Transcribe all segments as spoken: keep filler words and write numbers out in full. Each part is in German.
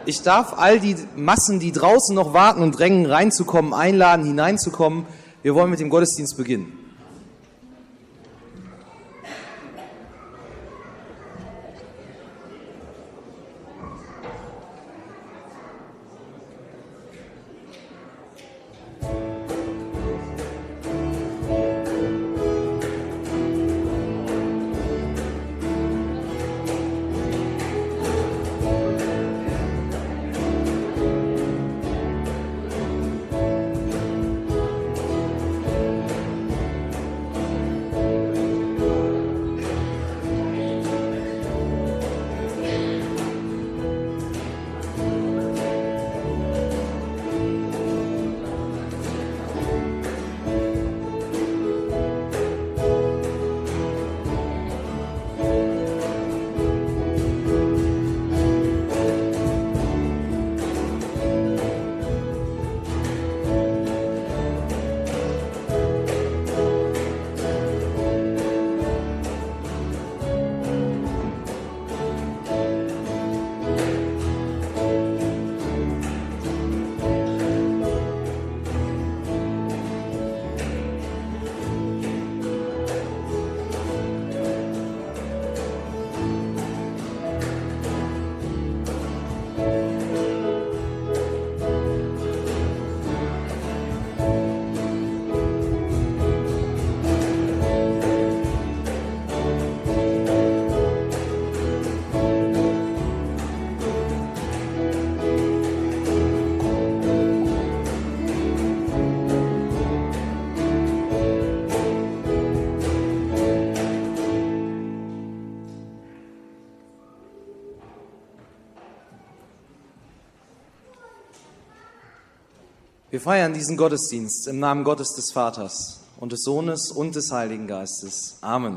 Ich darf all die Massen, die draußen noch warten und drängen, reinzukommen, einladen, hineinzukommen. Wir wollen mit dem Gottesdienst beginnen. Wir feiern diesen Gottesdienst im Namen Gottes des Vaters und des Sohnes und des Heiligen Geistes. Amen.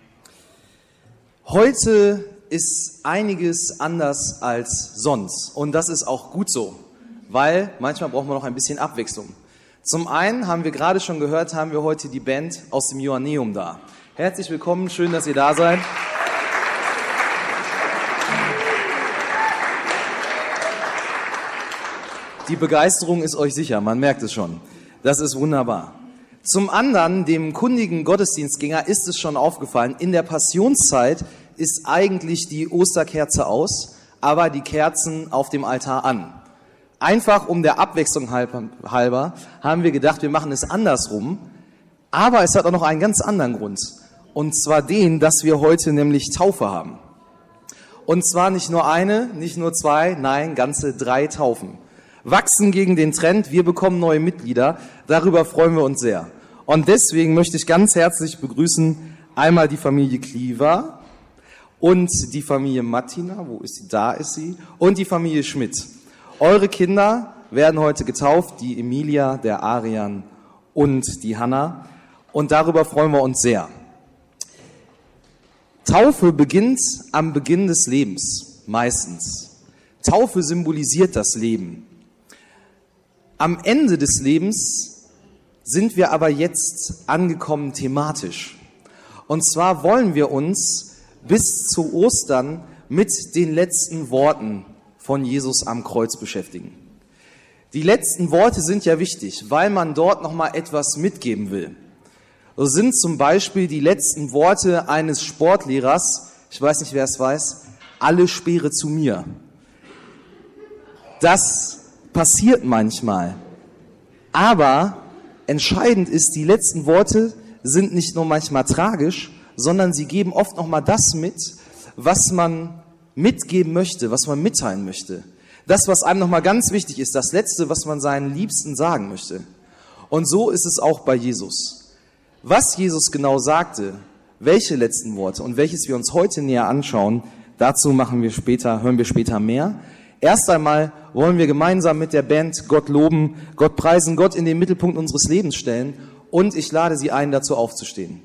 Heute ist einiges anders als sonst und das ist auch gut so, weil manchmal braucht man noch ein bisschen Abwechslung. Zum einen haben wir gerade schon gehört, haben wir heute die Band aus dem Johanneum da. Herzlich willkommen, schön, dass ihr da seid. Die Begeisterung ist euch sicher, man merkt es schon. Das ist wunderbar. Zum anderen, dem kundigen Gottesdienstgänger ist es schon aufgefallen, in der Passionszeit ist eigentlich die Osterkerze aus, aber die Kerzen auf dem Altar an. Einfach um der Abwechslung halber haben wir gedacht, wir machen es andersrum. Aber es hat auch noch einen ganz anderen Grund. Und zwar den, dass wir heute nämlich Taufe haben. Und zwar nicht nur eine, nicht nur zwei, nein, ganze drei Taufen. Wachsen gegen den Trend, wir bekommen neue Mitglieder, darüber freuen wir uns sehr. Und deswegen möchte ich ganz herzlich begrüßen einmal die Familie Kliever und die Familie Mattina, wo ist sie? Da ist sie, und die Familie Schmidt. Eure Kinder werden heute getauft, die Emilia, der Arian und die Hanna, und darüber freuen wir uns sehr. Taufe beginnt am Beginn des Lebens, meistens. Taufe symbolisiert das Leben. Am Ende des Lebens sind wir aber jetzt angekommen thematisch. Und zwar wollen wir uns bis zu Ostern mit den letzten Worten von Jesus am Kreuz beschäftigen. Die letzten Worte sind ja wichtig, weil man dort nochmal etwas mitgeben will. So sind zum Beispiel die letzten Worte eines Sportlehrers, ich weiß nicht, wer es weiß, alle Speere zu mir. Das passiert manchmal. Aber entscheidend ist, die letzten Worte sind nicht nur manchmal tragisch, sondern sie geben oft nochmal das mit, was man mitgeben möchte, was man mitteilen möchte. Das, was einem nochmal ganz wichtig ist, das Letzte, was man seinen Liebsten sagen möchte. Und so ist es auch bei Jesus. Was Jesus genau sagte, welche letzten Worte und welches wir uns heute näher anschauen, dazu machen wir später, hören wir später mehr. Erst einmal wollen wir gemeinsam mit der Band Gott loben, Gott preisen, Gott in den Mittelpunkt unseres Lebens stellen und ich lade Sie ein, dazu aufzustehen.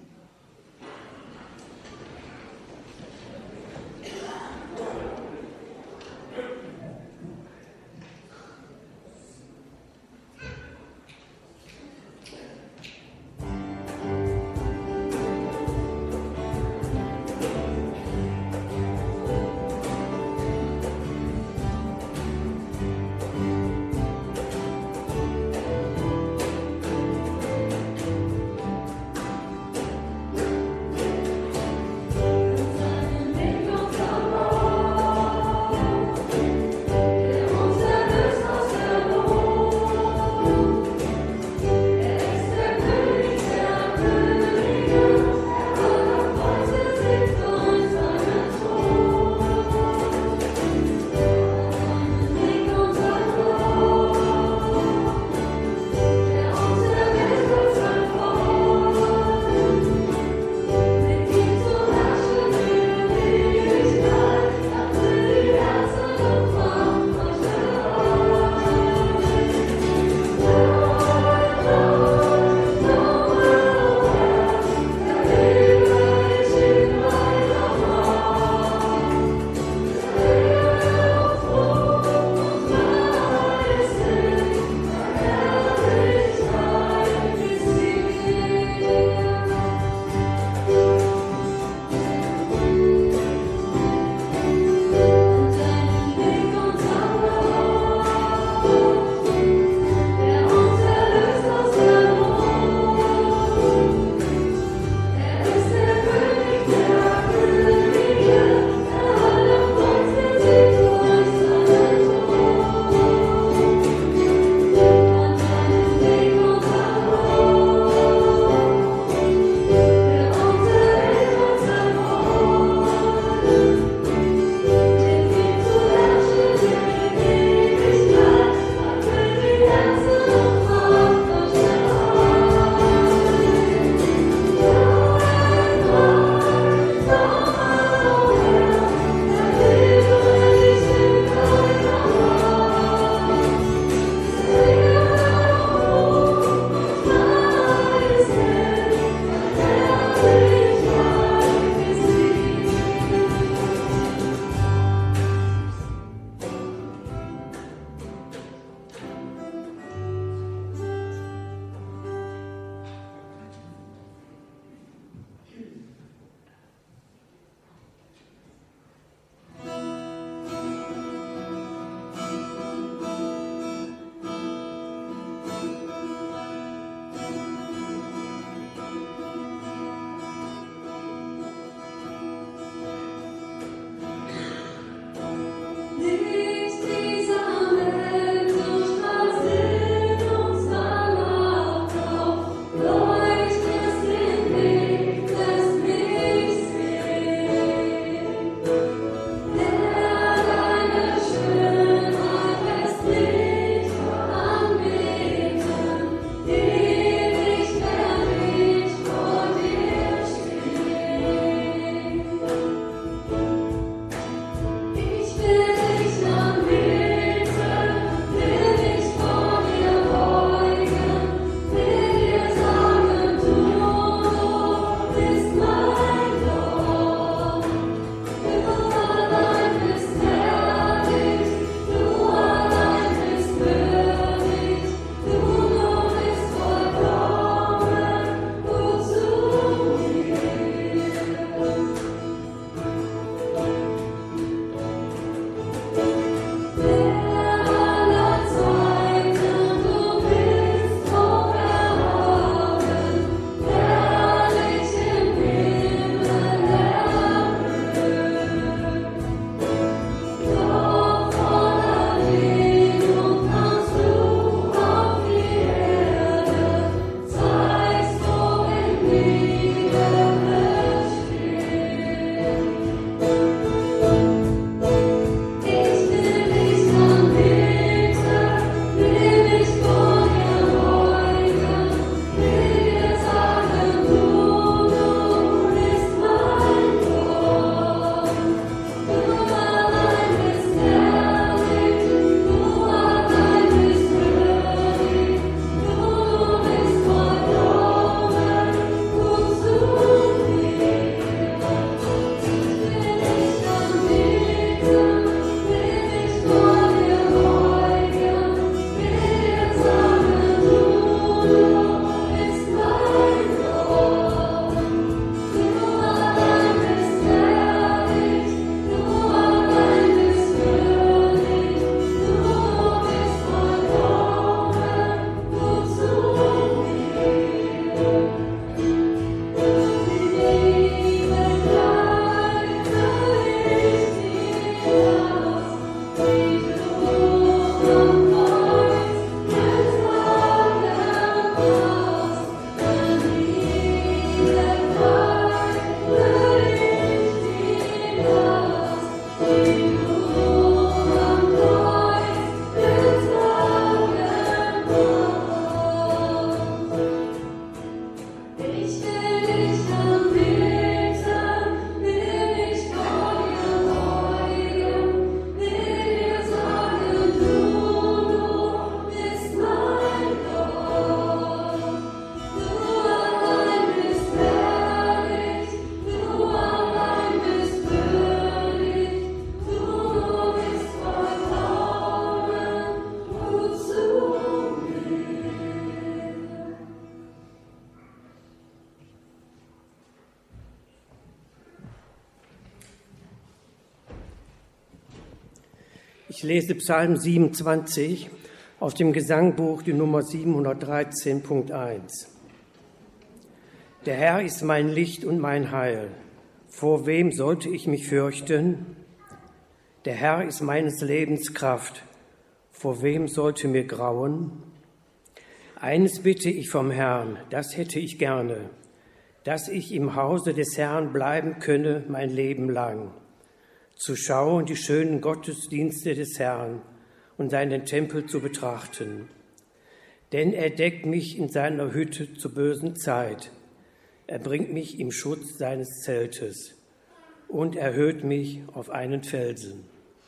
Ich lese Psalm siebenundzwanzig aus dem Gesangbuch, die Nummer siebenhundertdreizehn, Punkt eins. Der Herr ist mein Licht und mein Heil. Vor wem sollte ich mich fürchten? Der Herr ist meines Lebens Kraft. Vor wem sollte mir grauen? Eines bitte ich vom Herrn, das hätte ich gerne, dass ich im Hause des Herrn bleiben könne mein Leben lang, zu schauen die schönen Gottesdienste des Herrn und seinen Tempel zu betrachten. Denn er deckt mich in seiner Hütte zur bösen Zeit. Er bringt mich im Schutz seines Zeltes und erhöht mich auf einen Felsen.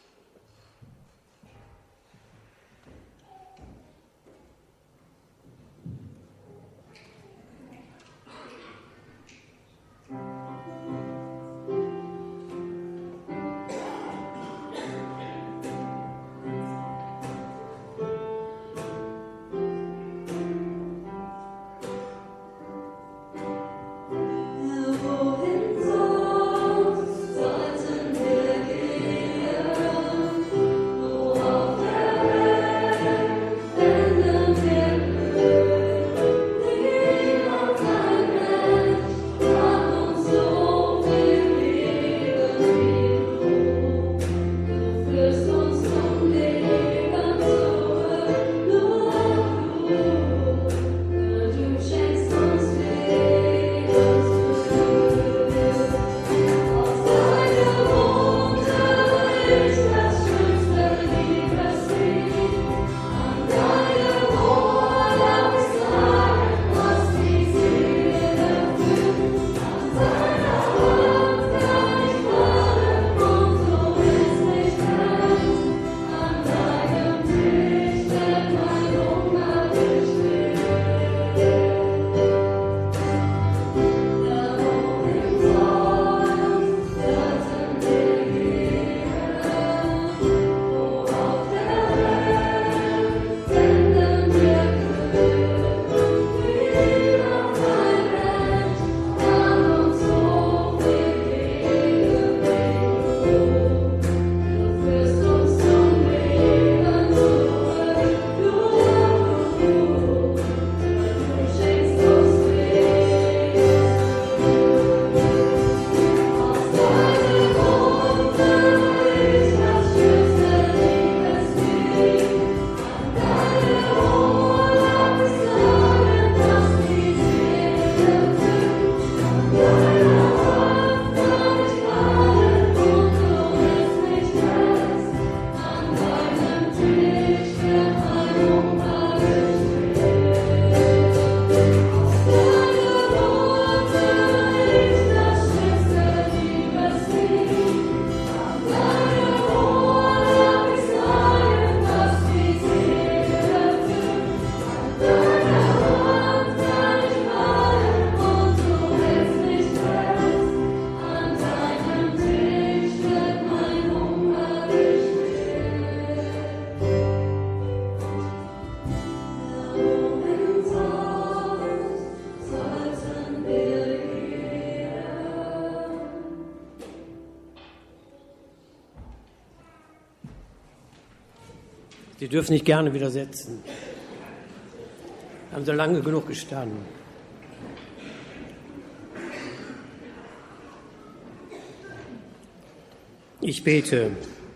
Sie dürfen sich gerne wieder setzen. Haben so lange genug gestanden. Ich bete.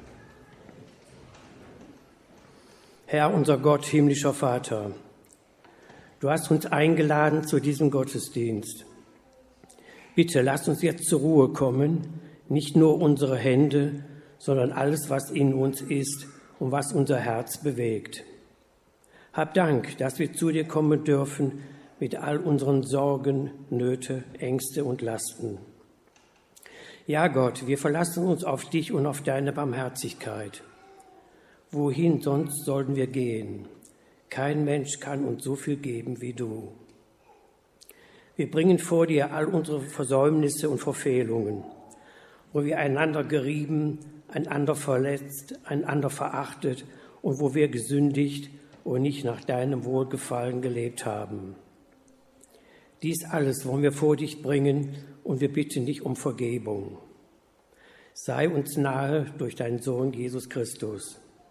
Herr, unser Gott, himmlischer Vater, du hast uns eingeladen zu diesem Gottesdienst. Bitte lass uns jetzt zur Ruhe kommen, nicht nur unsere Hände, sondern alles, was in uns ist und was unser Herz bewegt. Hab Dank, dass wir zu dir kommen dürfen mit all unseren Sorgen, Nöte, Ängste und Lasten. Ja, Gott, wir verlassen uns auf dich und auf deine Barmherzigkeit. Wohin sonst sollten wir gehen? Kein Mensch kann uns so viel geben wie du. Wir bringen vor dir all unsere Versäumnisse und Verfehlungen, wo wir einander gerieben, einander verletzt, einander verachtet und wo wir gesündigt und nicht nach deinem Wohlgefallen gelebt haben. Dies alles wollen wir vor dich bringen und wir bitten dich um Vergebung. Sei uns nahe durch deinen Sohn Jesus Christus.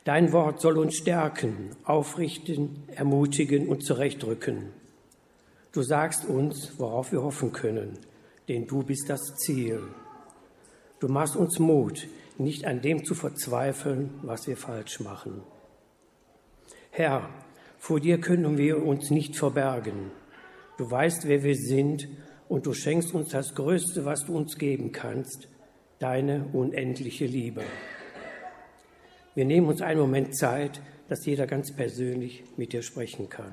Dein Wort soll uns stärken, aufrichten, ermutigen und zurechtrücken. Du sagst uns, worauf wir hoffen können, denn du bist das Ziel. Du machst uns Mut, nicht an dem zu verzweifeln, was wir falsch machen. Herr, vor dir können wir uns nicht verbergen. Du weißt, wer wir sind, und du schenkst uns das Größte, was du uns geben kannst, deine unendliche Liebe. Wir nehmen uns einen Moment Zeit, dass jeder ganz persönlich mit dir sprechen kann.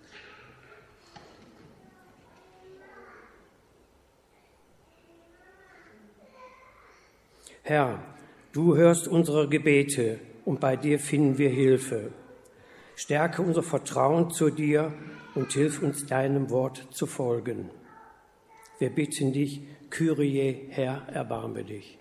Herr, du hörst unsere Gebete und bei dir finden wir Hilfe. Stärke unser Vertrauen zu dir und hilf uns, deinem Wort zu folgen. Wir bitten dich, Kyrie, Herr, erbarme dich.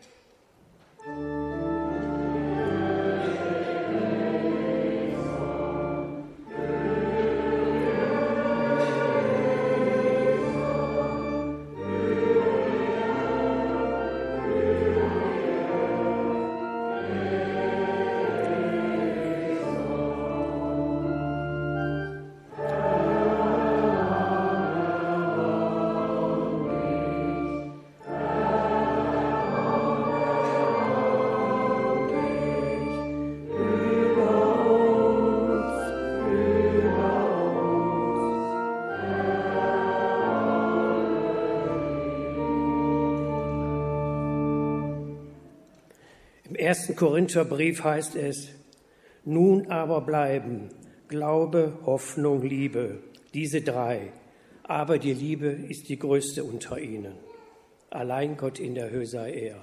Im ersten Korintherbrief heißt es: Nun aber bleiben Glaube, Hoffnung, Liebe, diese drei. Aber die Liebe ist die größte unter ihnen. Allein Gott in der Höhe sei er.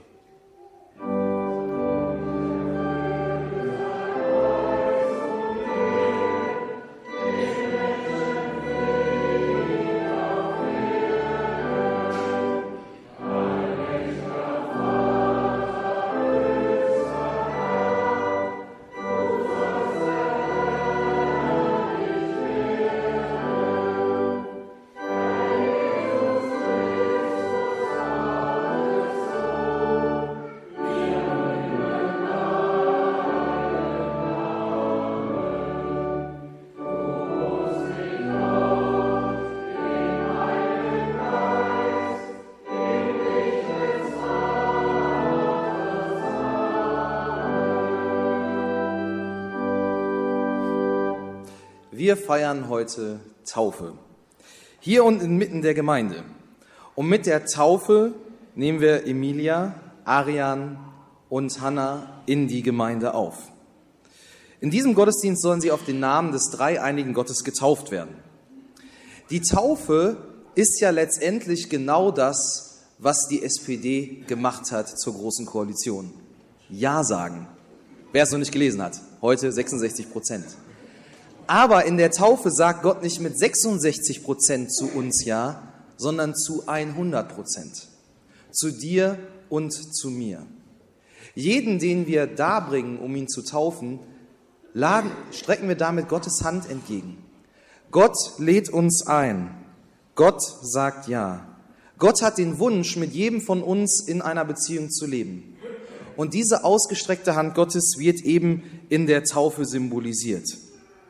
Wir feiern heute Taufe, hier und inmitten der Gemeinde. Und mit der Taufe nehmen wir Emilia, Arian und Hannah in die Gemeinde auf. In diesem Gottesdienst sollen sie auf den Namen des dreieinigen Gottes getauft werden. Die Taufe ist ja letztendlich genau das, was die S P D gemacht hat zur Großen Koalition. Ja sagen. Wer es noch nicht gelesen hat, heute sechsundsechzig Prozent. Aber in der Taufe sagt Gott nicht mit sechsundsechzig Prozent zu uns Ja, sondern zu hundert Prozent. Zu dir und zu mir. Jeden, den wir darbringen, um ihn zu taufen, laden, strecken wir damit Gottes Hand entgegen. Gott lädt uns ein. Gott sagt Ja. Gott hat den Wunsch, mit jedem von uns in einer Beziehung zu leben. Und diese ausgestreckte Hand Gottes wird eben in der Taufe symbolisiert.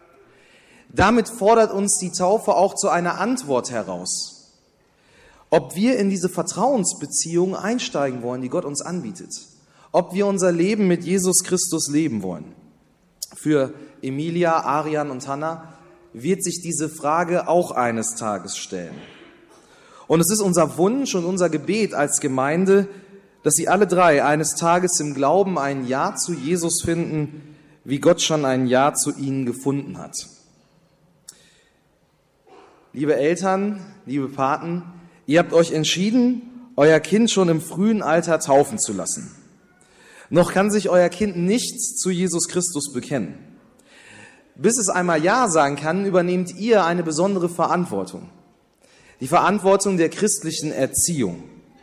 Damit fordert uns die Taufe auch zu einer Antwort heraus, ob wir in diese Vertrauensbeziehung einsteigen wollen, die Gott uns anbietet, ob wir unser Leben mit Jesus Christus leben wollen. Für Emilia, Arian und Hannah wird sich diese Frage auch eines Tages stellen. Und es ist unser Wunsch und unser Gebet als Gemeinde, dass sie alle drei eines Tages im Glauben ein Ja zu Jesus finden, wie Gott schon ein Ja zu ihnen gefunden hat. Liebe Eltern, liebe Paten, ihr habt euch entschieden, euer Kind schon im frühen Alter taufen zu lassen. Noch kann sich euer Kind nicht zu Jesus Christus bekennen. Bis es einmal Ja sagen kann, übernehmt ihr eine besondere Verantwortung. Die Verantwortung der christlichen Erziehung.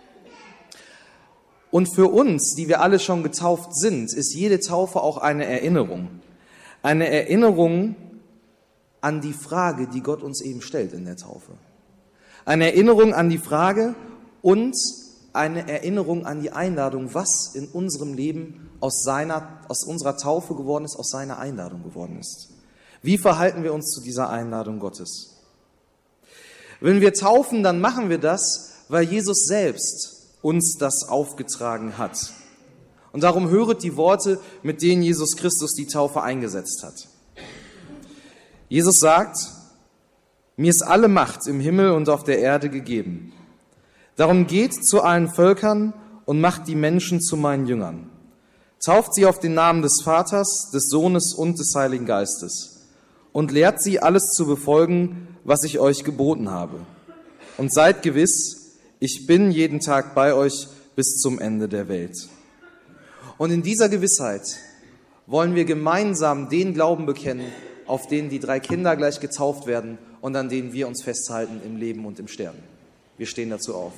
Und für uns, die wir alle schon getauft sind, ist jede Taufe auch eine Erinnerung. Eine Erinnerung an die Frage, die Gott uns eben stellt in der Taufe. Eine Erinnerung an die Frage und eine Erinnerung an die Einladung, was in unserem Leben aus, seiner, aus unserer Taufe geworden ist, aus seiner Einladung geworden ist. Wie verhalten wir uns zu dieser Einladung Gottes? Wenn wir taufen, dann machen wir das, weil Jesus selbst uns das aufgetragen hat. Und darum höret die Worte, mit denen Jesus Christus die Taufe eingesetzt hat. Jesus sagt: Mir ist alle Macht im Himmel und auf der Erde gegeben. Darum geht zu allen Völkern und macht die Menschen zu meinen Jüngern. Tauft sie auf den Namen des Vaters, des Sohnes und des Heiligen Geistes und lehrt sie, alles zu befolgen, was ich euch geboten habe. Und seid gewiss, ich bin jeden Tag bei euch bis zum Ende der Welt. Und in dieser Gewissheit wollen wir gemeinsam den Glauben bekennen, auf den die drei Kinder gleich getauft werden und an denen wir uns festhalten im Leben und im Sterben. Wir stehen dazu auf.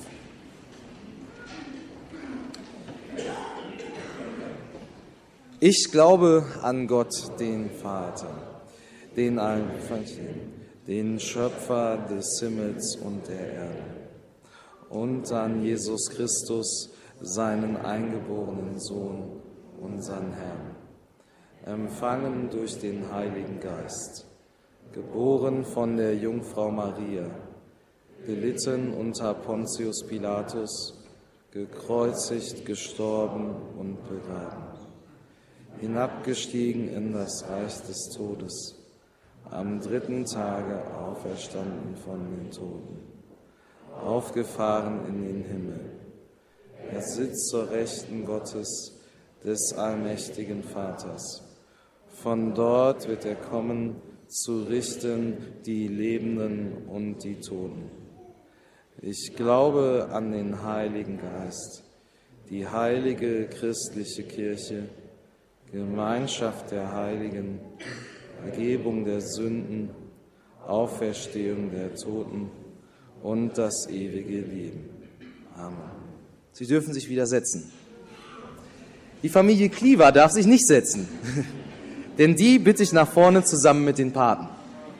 Ich glaube an Gott, den Vater, den Allmächtigen, den Schöpfer des Himmels und der Erde, und an Jesus Christus, seinen eingeborenen Sohn, unseren Herrn, empfangen durch den Heiligen Geist, geboren von der Jungfrau Maria, gelitten unter Pontius Pilatus, gekreuzigt, gestorben und begraben, hinabgestiegen in das Reich des Todes, am dritten Tage auferstanden von den Toten, aufgefahren in den Himmel. Er sitzt zur Rechten Gottes, des allmächtigen Vaters. Von dort wird er kommen, zu richten die Lebenden und die Toten. Ich glaube an den Heiligen Geist, die heilige christliche Kirche, Gemeinschaft der Heiligen, Vergebung der Sünden, Auferstehung der Toten und das ewige Leben. Amen. Sie dürfen sich wieder setzen. Die Familie Kliever darf sich nicht setzen, denn die bitte ich nach vorne zusammen mit den Paten.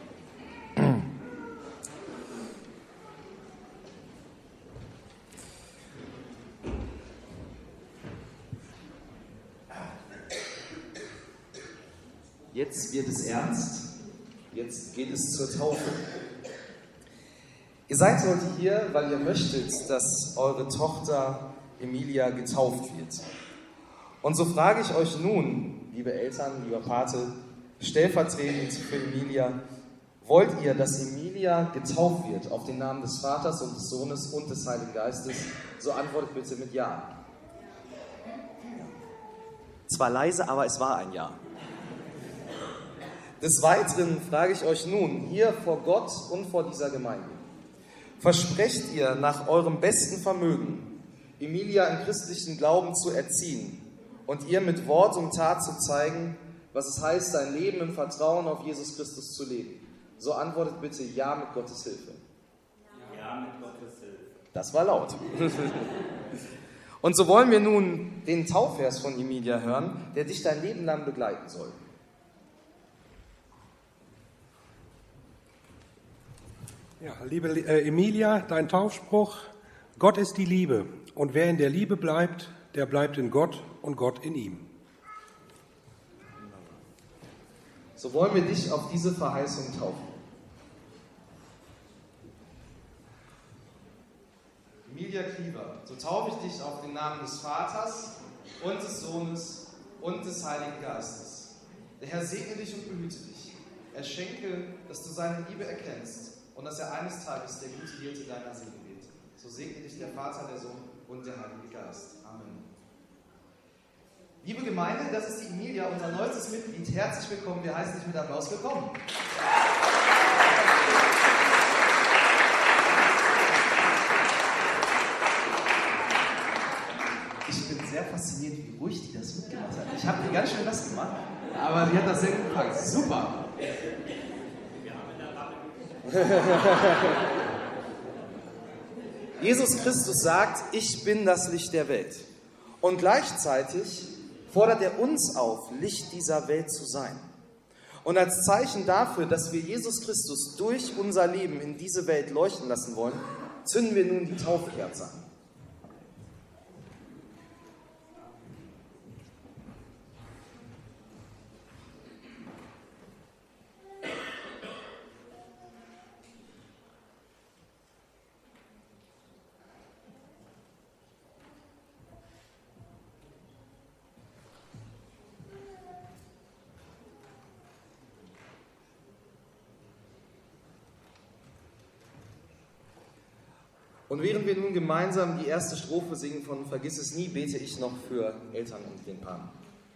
Jetzt wird es ernst, jetzt geht es zur Taufe. Ihr seid heute hier, weil ihr möchtet, dass eure Tochter Emilia getauft wird. Und so frage ich euch nun, liebe Eltern, lieber Pate, stellvertretend für Emilia, wollt ihr, dass Emilia getauft wird auf den Namen des Vaters und des Sohnes und des Heiligen Geistes? So antwortet bitte mit Ja. Zwar leise, aber es war ein Ja. Des Weiteren frage ich euch nun, hier vor Gott und vor dieser Gemeinde, versprecht ihr nach eurem besten Vermögen, Emilia im christlichen Glauben zu erziehen und ihr mit Wort und Tat zu zeigen, was es heißt, ein Leben im Vertrauen auf Jesus Christus zu leben? So antwortet bitte Ja mit Gottes Hilfe. Ja mit Gottes Hilfe. Das war laut. Und so wollen wir nun den Taufvers von Emilia hören, der dich dein Leben lang begleiten soll. Ja, liebe äh, Emilia, dein Taufspruch: Gott ist die Liebe, und wer in der Liebe bleibt, der bleibt in Gott und Gott in ihm. So wollen wir dich auf diese Verheißung taufen. Emilia Kliever, so taufe ich dich auf den Namen des Vaters und des Sohnes und des Heiligen Geistes. Der Herr segne dich und behüte dich. Er schenke, dass du seine Liebe erkennst und dass er eines Tages der gute Hirte deiner Seele wird. So segne dich der Vater, der Sohn und der Heilige Geist. Amen. Liebe Gemeinde, das ist die Emilia, unser neuestes Mitglied. Herzlich willkommen, wir heißen dich mit Applaus willkommen. Ich bin sehr fasziniert, wie ruhig die das mitgemacht hat. Ich habe die ganz schön nass gemacht, aber die hat das sehr gut gepackt. Super. Jesus Christus sagt, ich bin das Licht der Welt. Und gleichzeitig fordert er uns auf, Licht dieser Welt zu sein. Und als Zeichen dafür, dass wir Jesus Christus durch unser Leben in diese Welt leuchten lassen wollen, zünden wir nun die Taufkerze an. Und während wir nun gemeinsam die erste Strophe singen von Vergiss es nie, bete ich noch für Eltern und den Paten.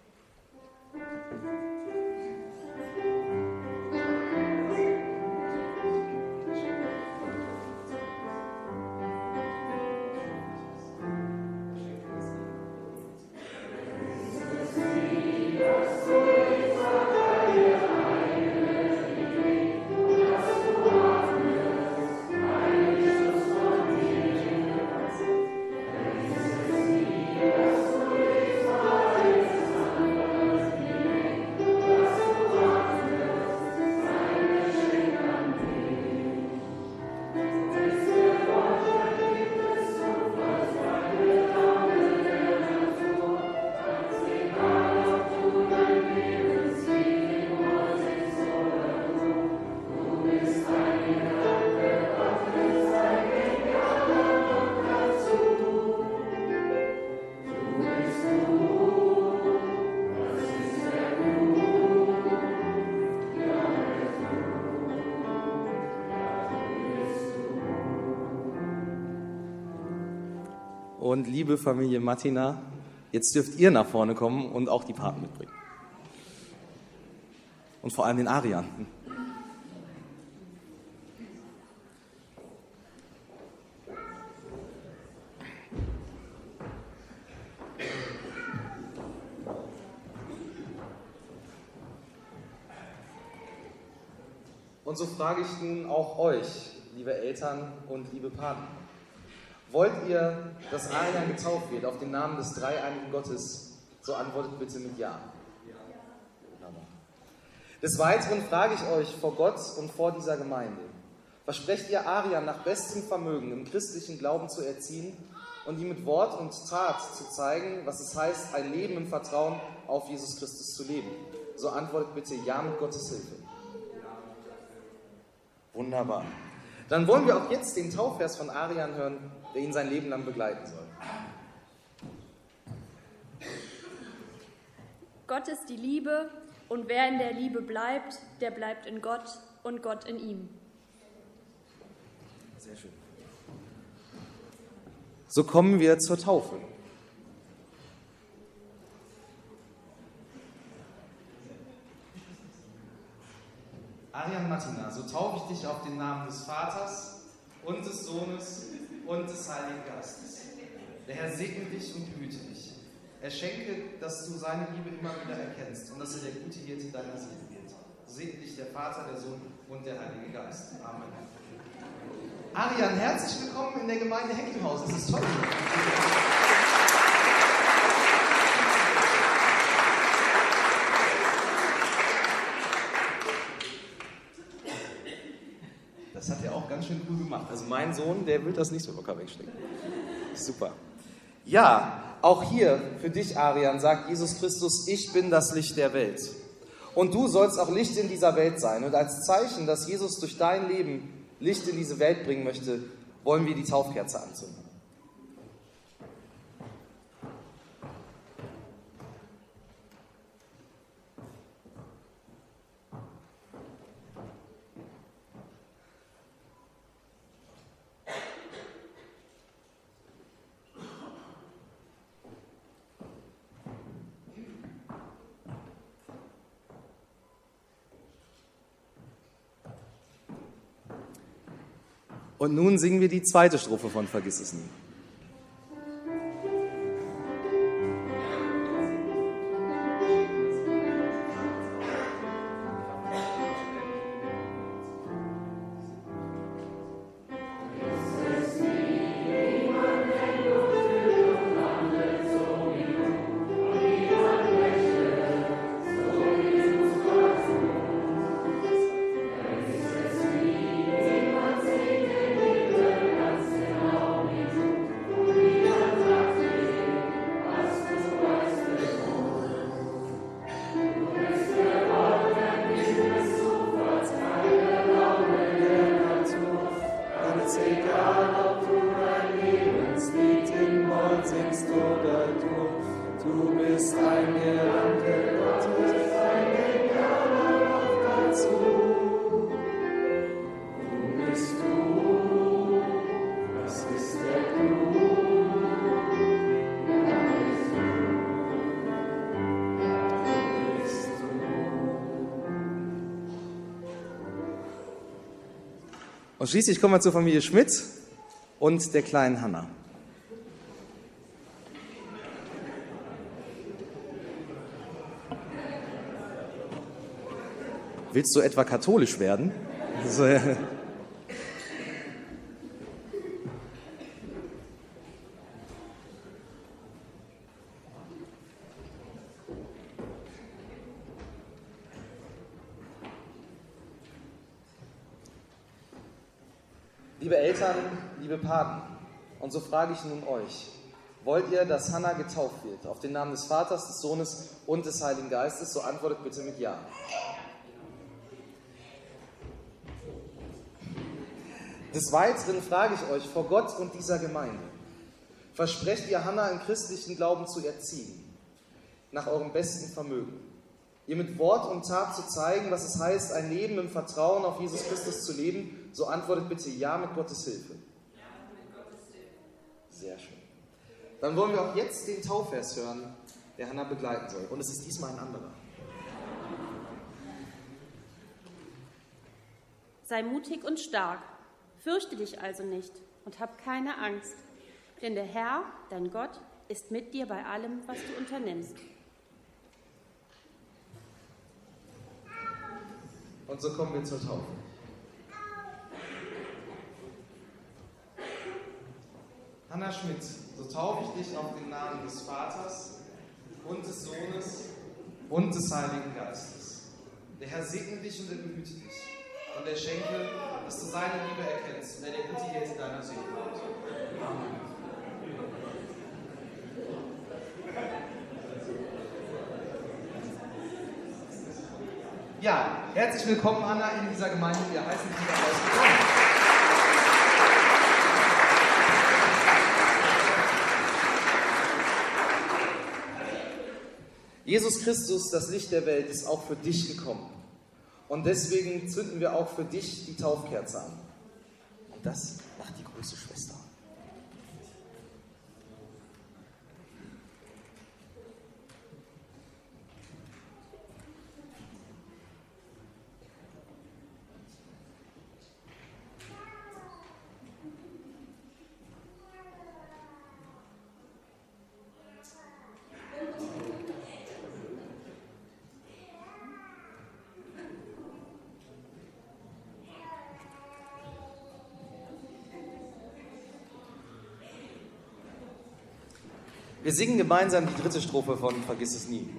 Und liebe Familie Martina, jetzt dürft ihr nach vorne kommen und auch die Paten mitbringen. Und vor allem den Arian. Und so frage ich nun auch euch, liebe Eltern und liebe Paten. Wollt ihr, dass Arian getauft wird auf den Namen des dreieinigen Gottes? So antwortet bitte mit Ja. Wunderbar. Des Weiteren frage ich euch vor Gott und vor dieser Gemeinde. Versprecht ihr Arian nach bestem Vermögen im christlichen Glauben zu erziehen und ihm mit Wort und Tat zu zeigen, was es heißt, ein Leben im Vertrauen auf Jesus Christus zu leben? So antwortet bitte Ja mit Gottes Hilfe. Wunderbar. Dann wollen wir auch jetzt den Taufvers von Arian hören, der ihn sein Leben lang begleiten soll. Gott ist die Liebe, und wer in der Liebe bleibt, der bleibt in Gott und Gott in ihm. Sehr schön. So kommen wir zur Taufe. Arian Martina, so taufe ich dich auf den Namen des Vaters und des Sohnes und des Heiligen Geistes. Der Herr segne dich und behüte dich. Er schenke, dass du seine Liebe immer wieder erkennst und dass er der gute Hirte deiner Seele wird. So segne dich der Vater, der Sohn und der Heilige Geist. Amen. Arian, herzlich willkommen in der Gemeinde Heckenhaus. Es ist toll. Das hat er auch ganz schön cool gemacht. Also mein Sohn, der will das nicht so locker wegstecken. Super. Ja, auch hier für dich, Arian, sagt Jesus Christus, ich bin das Licht der Welt. Und du sollst auch Licht in dieser Welt sein. Und als Zeichen, dass Jesus durch dein Leben Licht in diese Welt bringen möchte, wollen wir die Taufkerze anzünden. Und nun singen wir die zweite Strophe von Vergiss es nie. Das ist Und schließlich kommen wir zur Familie Schmidt und der kleinen Hanna. Willst du etwa katholisch werden? So, ja. Liebe Eltern, liebe Paten, und so frage ich nun euch, wollt ihr, dass Hanna getauft wird, auf den Namen des Vaters, des Sohnes und des Heiligen Geistes? So antwortet bitte mit Ja. Des Weiteren frage ich euch vor Gott und dieser Gemeinde, versprecht ihr Hanna im christlichen Glauben zu erziehen, nach eurem besten Vermögen, ihr mit Wort und Tat zu zeigen, was es heißt, ein Leben im Vertrauen auf Jesus Christus zu leben? So antwortet bitte Ja mit Gottes Hilfe. Ja, mit Gottes Hilfe. Sehr schön. Dann wollen wir auch jetzt den Taufvers hören, der Hanna begleiten soll. Und es ist diesmal ein anderer. Sei mutig und stark, fürchte dich also nicht und hab keine Angst, denn der Herr, dein Gott, ist mit dir bei allem, was du unternimmst. Und so kommen wir zur Taufe. Hanna Schmidt, so taufe ich dich auf den Namen des Vaters und des Sohnes und des Heiligen Geistes. Der Herr segne dich und er behüte dich. Und er schenke, dass du seine Liebe erkennst und er der gute Hirte deiner Seele bleibt. Amen. Ja, herzlich willkommen, Anna, in dieser Gemeinde. Wir heißen dich wieder willkommen. Jesus Christus, das Licht der Welt, ist auch für dich gekommen. Und deswegen zünden wir auch für dich die Taufkerze an. Und das macht die große Schwester. Wir singen gemeinsam die dritte Strophe von Vergiss es nie.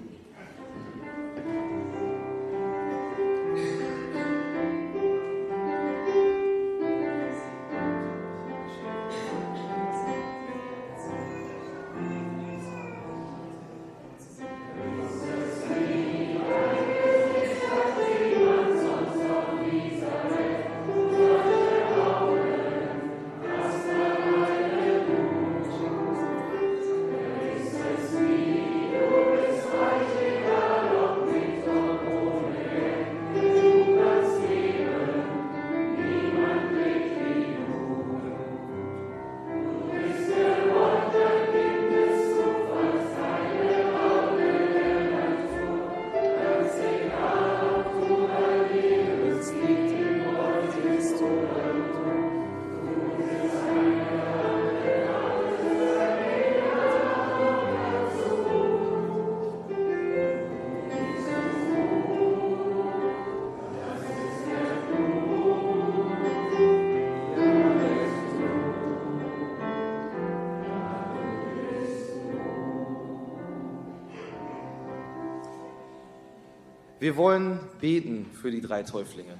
Wir wollen beten für die drei Täuflinge.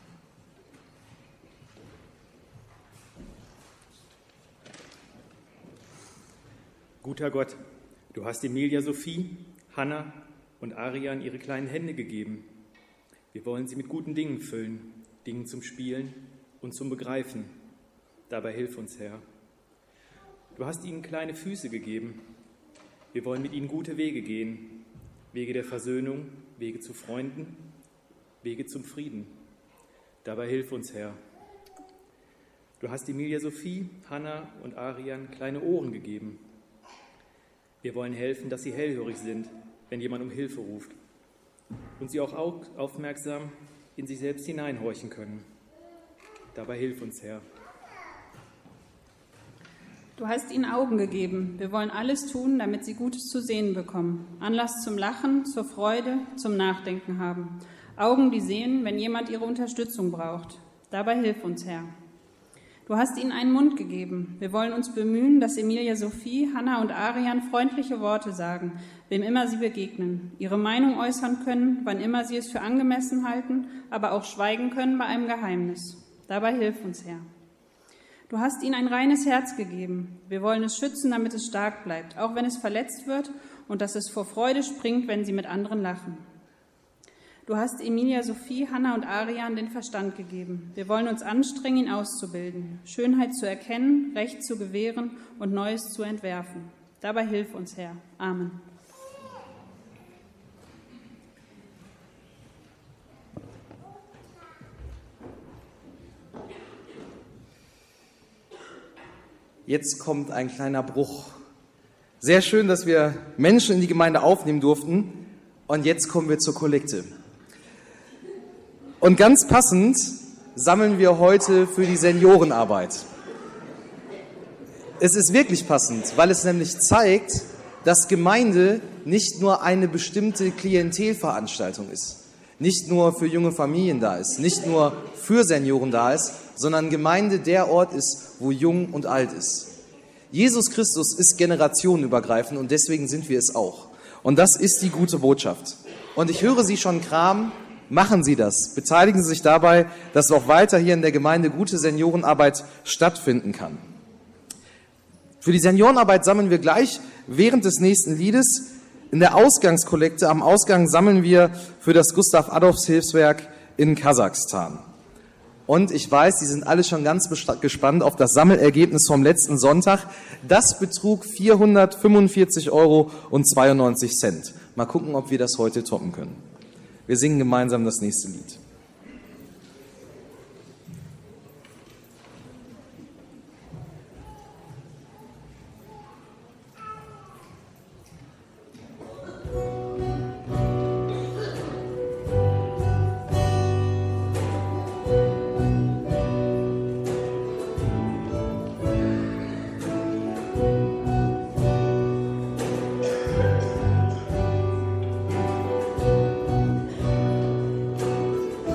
Guter Gott, du hast Emilia Sophie, Hanna und Arian ihre kleinen Hände gegeben. Wir wollen sie mit guten Dingen füllen, Dingen zum Spielen und zum Begreifen. Dabei hilf uns, Herr. Du hast ihnen kleine Füße gegeben. Wir wollen mit ihnen gute Wege gehen, Wege der Versöhnung, Wege zu Freunden, Wege zum Frieden. Dabei hilf uns, Herr. Du hast Emilia Sophie, Hanna und Arian kleine Ohren gegeben. Wir wollen helfen, dass sie hellhörig sind, wenn jemand um Hilfe ruft und sie auch aufmerksam in sich selbst hineinhorchen können. Dabei hilf uns, Herr. Du hast ihnen Augen gegeben. Wir wollen alles tun, damit sie Gutes zu sehen bekommen. Anlass zum Lachen, zur Freude, zum Nachdenken haben. Augen, die sehen, wenn jemand ihre Unterstützung braucht. Dabei hilf uns, Herr. Du hast ihnen einen Mund gegeben. Wir wollen uns bemühen, dass Emilia Sophie, Hanna und Arian freundliche Worte sagen, wem immer sie begegnen, ihre Meinung äußern können, wann immer sie es für angemessen halten, aber auch schweigen können bei einem Geheimnis. Dabei hilf uns, Herr. Du hast ihnen ein reines Herz gegeben. Wir wollen es schützen, damit es stark bleibt, auch wenn es verletzt wird und dass es vor Freude springt, wenn sie mit anderen lachen. Du hast Emilia Sophie, Hanna und Arian den Verstand gegeben. Wir wollen uns anstrengen, ihn auszubilden, Schönheit zu erkennen, Recht zu gewähren und Neues zu entwerfen. Dabei hilf uns, Herr. Amen. Jetzt kommt ein kleiner Bruch. Sehr schön, dass wir Menschen in die Gemeinde aufnehmen durften. Und jetzt kommen wir zur Kollekte. Und ganz passend sammeln wir heute für die Seniorenarbeit. Es ist wirklich passend, weil es nämlich zeigt, dass Gemeinde nicht nur eine bestimmte Klientelveranstaltung ist, nicht nur für junge Familien da ist, nicht nur für Senioren da ist, sondern Gemeinde der Ort ist, wo jung und alt ist. Jesus Christus ist generationenübergreifend und deswegen sind wir es auch. Und das ist die gute Botschaft. Und ich höre Sie schon kramen, machen Sie das. Beteiligen Sie sich dabei, dass auch weiter hier in der Gemeinde gute Seniorenarbeit stattfinden kann. Für die Seniorenarbeit sammeln wir gleich während des nächsten Liedes. In der Ausgangskollekte am Ausgang sammeln wir für das Gustav-Adolfs-Hilfswerk in Kasachstan. Und ich weiß, Sie sind alle schon ganz gespannt auf das Sammelergebnis vom letzten Sonntag. Das betrug vierhundertfünfundvierzig Euro und zweiundneunzig Cent. Mal gucken, ob wir das heute toppen können. Wir singen gemeinsam das nächste Lied. Thank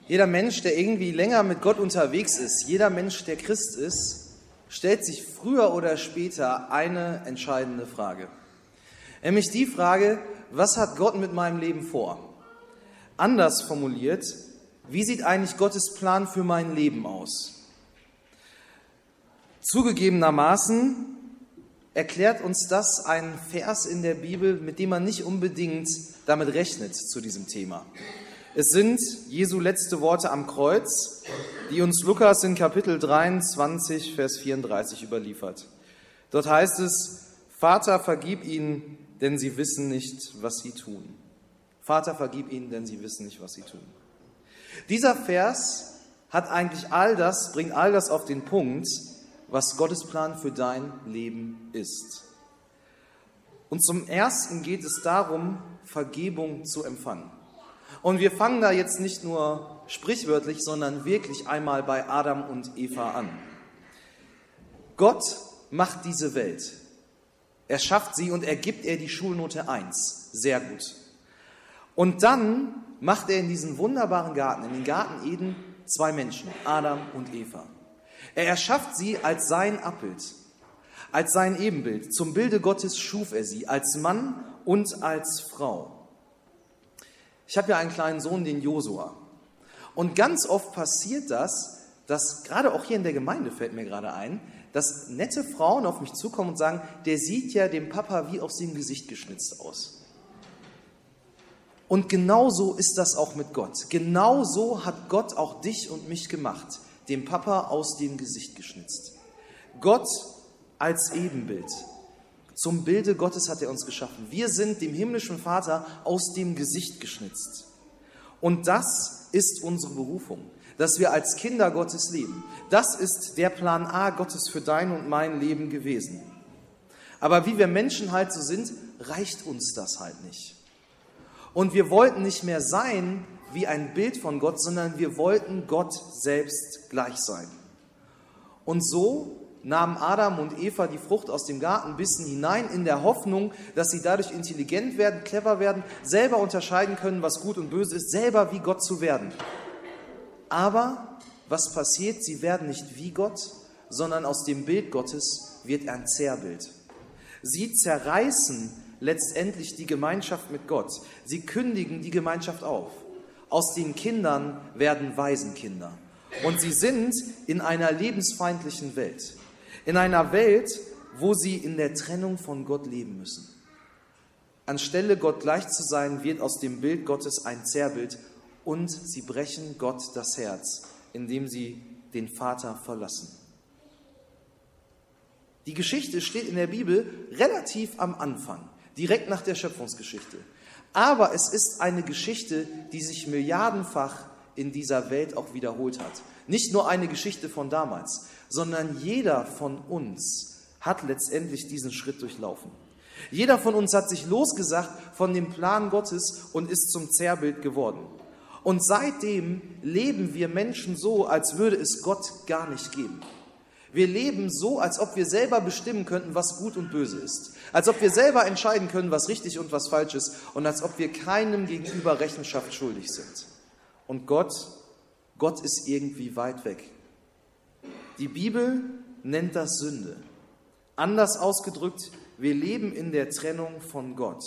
Jeder Mensch, der irgendwie länger mit Gott unterwegs ist, jeder Mensch, der Christ ist, stellt sich früher oder später eine entscheidende Frage. Nämlich die Frage, was hat Gott mit meinem Leben vor? Anders formuliert, wie sieht eigentlich Gottes Plan für mein Leben aus? Zugegebenermaßen erklärt uns das ein Vers in der Bibel, mit dem man nicht unbedingt damit rechnet zu diesem Thema. Es sind Jesu letzte Worte am Kreuz, die uns Lukas in Kapitel dreiundzwanzig, Vers vierunddreißig überliefert. Dort heißt es, Vater, vergib ihnen, denn sie wissen nicht, was sie tun. Vater, vergib ihnen, denn sie wissen nicht, was sie tun. Dieser Vers hat eigentlich all das, bringt all das auf den Punkt, was Gottes Plan für dein Leben ist. Und zum Ersten geht es darum, Vergebung zu empfangen. Und wir fangen da jetzt nicht nur sprichwörtlich, sondern wirklich einmal bei Adam und Eva an. Gott macht diese Welt. Er schafft sie und er gibt ihr die Schulnote eins. Sehr gut. Und dann macht er in diesen wunderbaren Garten, in den Garten Eden, zwei Menschen, Adam und Eva. Er erschafft sie als sein Abbild, als sein Ebenbild. Zum Bilde Gottes schuf er sie, als Mann und als Frau. Ich habe ja einen kleinen Sohn, den Josua. Und ganz oft passiert das, dass gerade auch hier in der Gemeinde fällt mir gerade ein, dass nette Frauen auf mich zukommen und sagen, der sieht ja dem Papa wie aus dem Gesicht geschnitzt aus. Und genauso ist das auch mit Gott. Genauso hat Gott auch dich und mich gemacht, dem Papa aus dem Gesicht geschnitzt. Gott als Ebenbild. Zum Bilde Gottes hat er uns geschaffen. Wir sind dem himmlischen Vater aus dem Gesicht geschnitzt. Und das ist unsere Berufung, dass wir als Kinder Gottes leben. Das ist der Plan A Gottes für dein und mein Leben gewesen. Aber wie wir Menschen halt so sind, reicht uns das halt nicht. Und wir wollten nicht mehr sein wie ein Bild von Gott, sondern wir wollten Gott selbst gleich sein. Und so nahmen Adam und Eva die Frucht aus dem Garten, bissen hinein in der Hoffnung, dass sie dadurch intelligent werden, clever werden, selber unterscheiden können, was gut und böse ist, selber wie Gott zu werden. Aber was passiert? Sie werden nicht wie Gott, sondern aus dem Bild Gottes wird ein Zerrbild. Sie zerreißen letztendlich die Gemeinschaft mit Gott. Sie kündigen die Gemeinschaft auf. Aus den Kindern werden Waisenkinder. Und sie sind in einer lebensfeindlichen Welt. In einer Welt, wo sie in der Trennung von Gott leben müssen. Anstelle Gott gleich zu sein, wird aus dem Bild Gottes ein Zerrbild und sie brechen Gott das Herz, indem sie den Vater verlassen. Die Geschichte steht in der Bibel relativ am Anfang, direkt nach der Schöpfungsgeschichte. Aber es ist eine Geschichte, die sich milliardenfach in dieser Welt auch wiederholt hat. Nicht nur eine Geschichte von damals, sondern jeder von uns hat letztendlich diesen Schritt durchlaufen. Jeder von uns hat sich losgesagt von dem Plan Gottes und ist zum Zerrbild geworden. Und seitdem leben wir Menschen so, als würde es Gott gar nicht geben. Wir leben so, als ob wir selber bestimmen könnten, was gut und böse ist. Als ob wir selber entscheiden können, was richtig und was falsch ist. Und als ob wir keinem gegenüber Rechenschaft schuldig sind. Und Gott, Gott ist irgendwie weit weg. Die Bibel nennt das Sünde. Anders ausgedrückt, wir leben in der Trennung von Gott.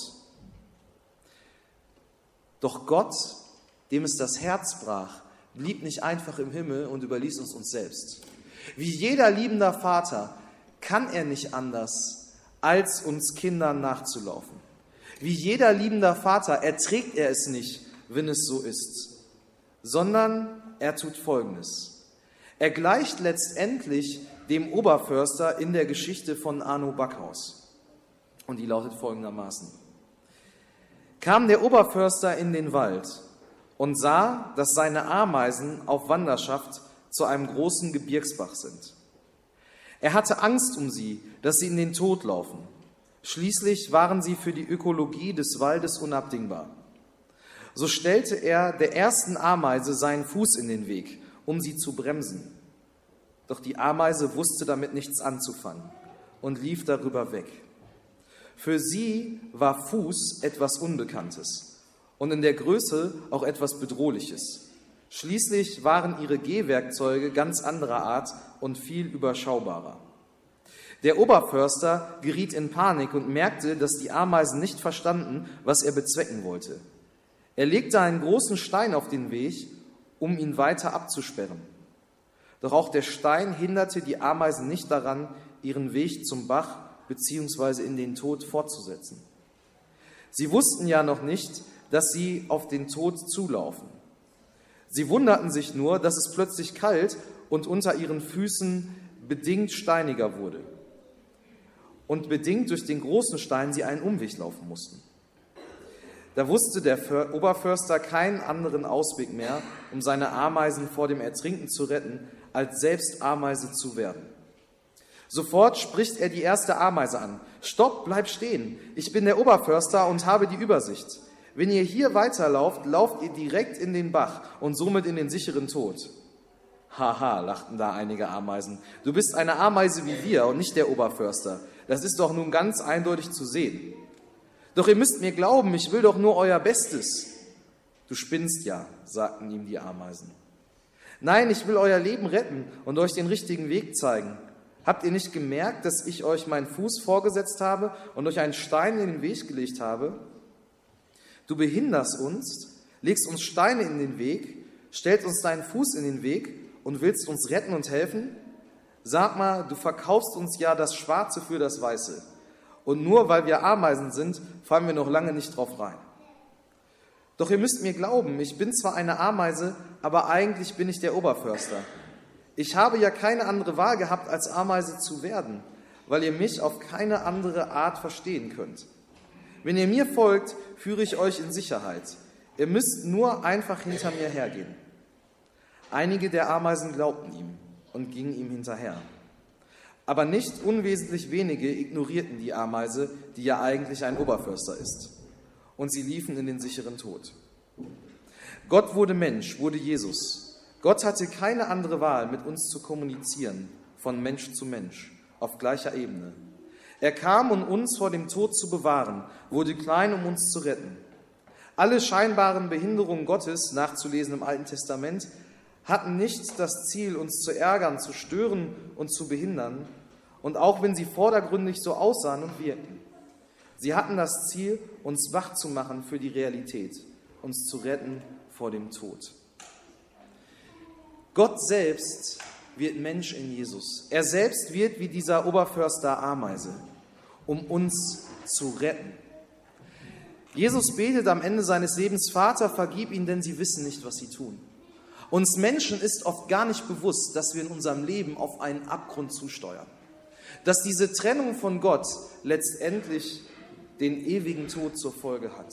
Doch Gott, dem es das Herz brach, blieb nicht einfach im Himmel und überließ uns uns selbst. Wie jeder liebender Vater kann er nicht anders, als uns Kindern nachzulaufen. Wie jeder liebender Vater erträgt er es nicht, wenn es so ist, sondern er tut Folgendes. Er gleicht letztendlich dem Oberförster in der Geschichte von Arno Backhaus. Und die lautet folgendermaßen. Kam der Oberförster in den Wald und sah, dass seine Ameisen auf Wanderschaft zu einem großen Gebirgsbach sind. Er hatte Angst um sie, dass sie in den Tod laufen. Schließlich waren sie für die Ökologie des Waldes unabdingbar. So stellte er der ersten Ameise seinen Fuß in den Weg, um sie zu bremsen. Doch die Ameise wusste damit nichts anzufangen und lief darüber weg. Für sie war Fuß etwas Unbekanntes und in der Größe auch etwas Bedrohliches. Schließlich waren ihre Gehwerkzeuge ganz anderer Art und viel überschaubarer. Der Oberförster geriet in Panik und merkte, dass die Ameisen nicht verstanden, was er bezwecken wollte. Er legte einen großen Stein auf den Weg, um ihn weiter abzusperren. Doch auch der Stein hinderte die Ameisen nicht daran, ihren Weg zum Bach bzw. in den Tod fortzusetzen. Sie wussten ja noch nicht, dass sie auf den Tod zulaufen. Sie wunderten sich nur, dass es plötzlich kalt und unter ihren Füßen bedingt steiniger wurde und bedingt durch den großen Stein sie einen Umweg laufen mussten. Da wusste der Oberförster keinen anderen Ausweg mehr, um seine Ameisen vor dem Ertrinken zu retten, als selbst Ameise zu werden. Sofort spricht er die erste Ameise an. »Stopp, bleib stehen! Ich bin der Oberförster und habe die Übersicht. Wenn ihr hier weiterlauft, lauft ihr direkt in den Bach und somit in den sicheren Tod.« »Haha«, lachten da einige Ameisen, »du bist eine Ameise wie wir und nicht der Oberförster. Das ist doch nun ganz eindeutig zu sehen. Doch ihr müsst mir glauben, ich will doch nur euer Bestes.« »Du spinnst ja«, sagten ihm die Ameisen. »Nein, ich will euer Leben retten und euch den richtigen Weg zeigen. Habt ihr nicht gemerkt, dass ich euch meinen Fuß vorgesetzt habe und euch einen Stein in den Weg gelegt habe? Du behinderst uns, legst uns Steine in den Weg, stellst uns deinen Fuß in den Weg und willst uns retten und helfen? Sag mal, du verkaufst uns ja das Schwarze für das Weiße. Und nur weil wir Ameisen sind, fallen wir noch lange nicht drauf rein. Doch ihr müsst mir glauben, ich bin zwar eine Ameise, aber eigentlich bin ich der Oberförster. Ich habe ja keine andere Wahl gehabt, als Ameise zu werden, weil ihr mich auf keine andere Art verstehen könnt. Wenn ihr mir folgt, führe ich euch in Sicherheit. Ihr müsst nur einfach hinter mir hergehen.« Einige der Ameisen glaubten ihm und gingen ihm hinterher. Aber nicht unwesentlich wenige ignorierten die Ameise, die ja eigentlich ein Oberförster ist. Und sie liefen in den sicheren Tod. Gott wurde Mensch, wurde Jesus. Gott hatte keine andere Wahl, mit uns zu kommunizieren, von Mensch zu Mensch, auf gleicher Ebene. Er kam, um uns vor dem Tod zu bewahren, wurde klein, um uns zu retten. Alle scheinbaren Behinderungen Gottes, nachzulesen im Alten Testament, hatten nicht das Ziel, uns zu ärgern, zu stören und zu behindern, und auch wenn sie vordergründig so aussahen und wirkten. Sie hatten das Ziel, uns wach zu machen für die Realität, uns zu retten vor dem Tod. Gott selbst wird Mensch in Jesus. Er selbst wird wie dieser Oberförster Ameise, um uns zu retten. Jesus betet am Ende seines Lebens: Vater, vergib ihnen, denn sie wissen nicht, was sie tun. Uns Menschen ist oft gar nicht bewusst, dass wir in unserem Leben auf einen Abgrund zusteuern. Dass diese Trennung von Gott letztendlich den ewigen Tod zur Folge hat.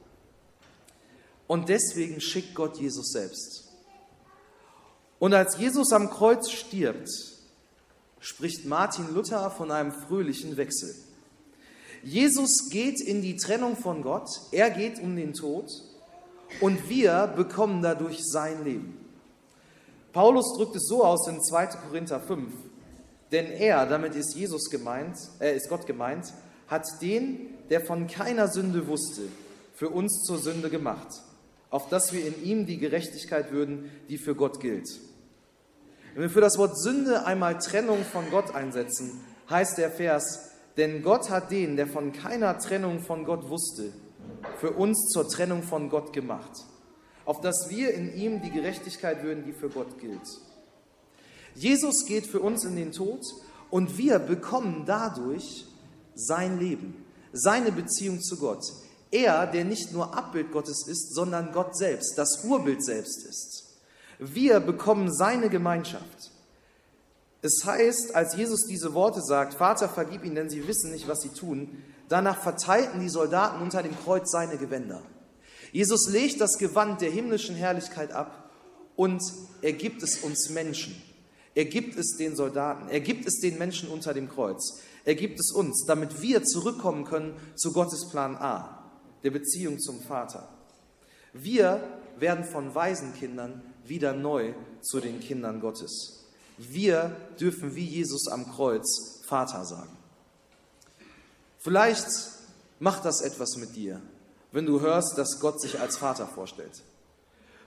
Und deswegen schickt Gott Jesus selbst. Und als Jesus am Kreuz stirbt, spricht Martin Luther von einem fröhlichen Wechsel. Jesus geht in die Trennung von Gott, er geht um den Tod und wir bekommen dadurch sein Leben. Paulus drückt es so aus in zweiter Korinther fünf, denn er, damit ist Jesus gemeint, äh, ist Gott gemeint, hat den, der von keiner Sünde wusste, für uns zur Sünde gemacht, auf dass wir in ihm die Gerechtigkeit würden, die für Gott gilt. Wenn wir für das Wort Sünde einmal Trennung von Gott einsetzen, heißt der Vers: Denn Gott hat den, der von keiner Trennung von Gott wusste, für uns zur Trennung von Gott gemacht, auf dass wir in ihm die Gerechtigkeit würden, die für Gott gilt. Jesus geht für uns in den Tod und wir bekommen dadurch sein Leben, seine Beziehung zu Gott. Er, der nicht nur Abbild Gottes ist, sondern Gott selbst, das Urbild selbst ist. Wir bekommen seine Gemeinschaft. Es heißt, als Jesus diese Worte sagt: Vater, vergib ihnen, denn sie wissen nicht, was sie tun, danach verteilten die Soldaten unter dem Kreuz seine Gewänder. Jesus legt das Gewand der himmlischen Herrlichkeit ab und er gibt es uns Menschen. Er gibt es den Soldaten, er gibt es den Menschen unter dem Kreuz. Er gibt es uns, damit wir zurückkommen können zu Gottes Plan A, der Beziehung zum Vater. Wir werden von Waisenkindern wieder neu zu den Kindern Gottes. Wir dürfen wie Jesus am Kreuz Vater sagen. Vielleicht macht das etwas mit dir, wenn du hörst, dass Gott sich als Vater vorstellt.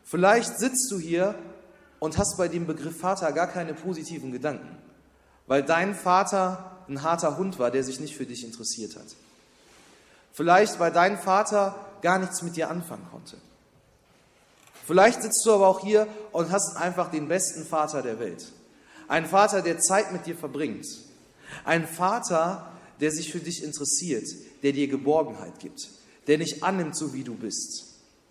Vielleicht sitzt du hier und hast bei dem Begriff Vater gar keine positiven Gedanken, weil dein Vater ein harter Hund war, der sich nicht für dich interessiert hat. Vielleicht, weil dein Vater gar nichts mit dir anfangen konnte. Vielleicht sitzt du aber auch hier und hast einfach den besten Vater der Welt. Ein Vater, der Zeit mit dir verbringt. Ein Vater, der sich für dich interessiert, der dir Geborgenheit gibt, der dich annimmt, so wie du bist.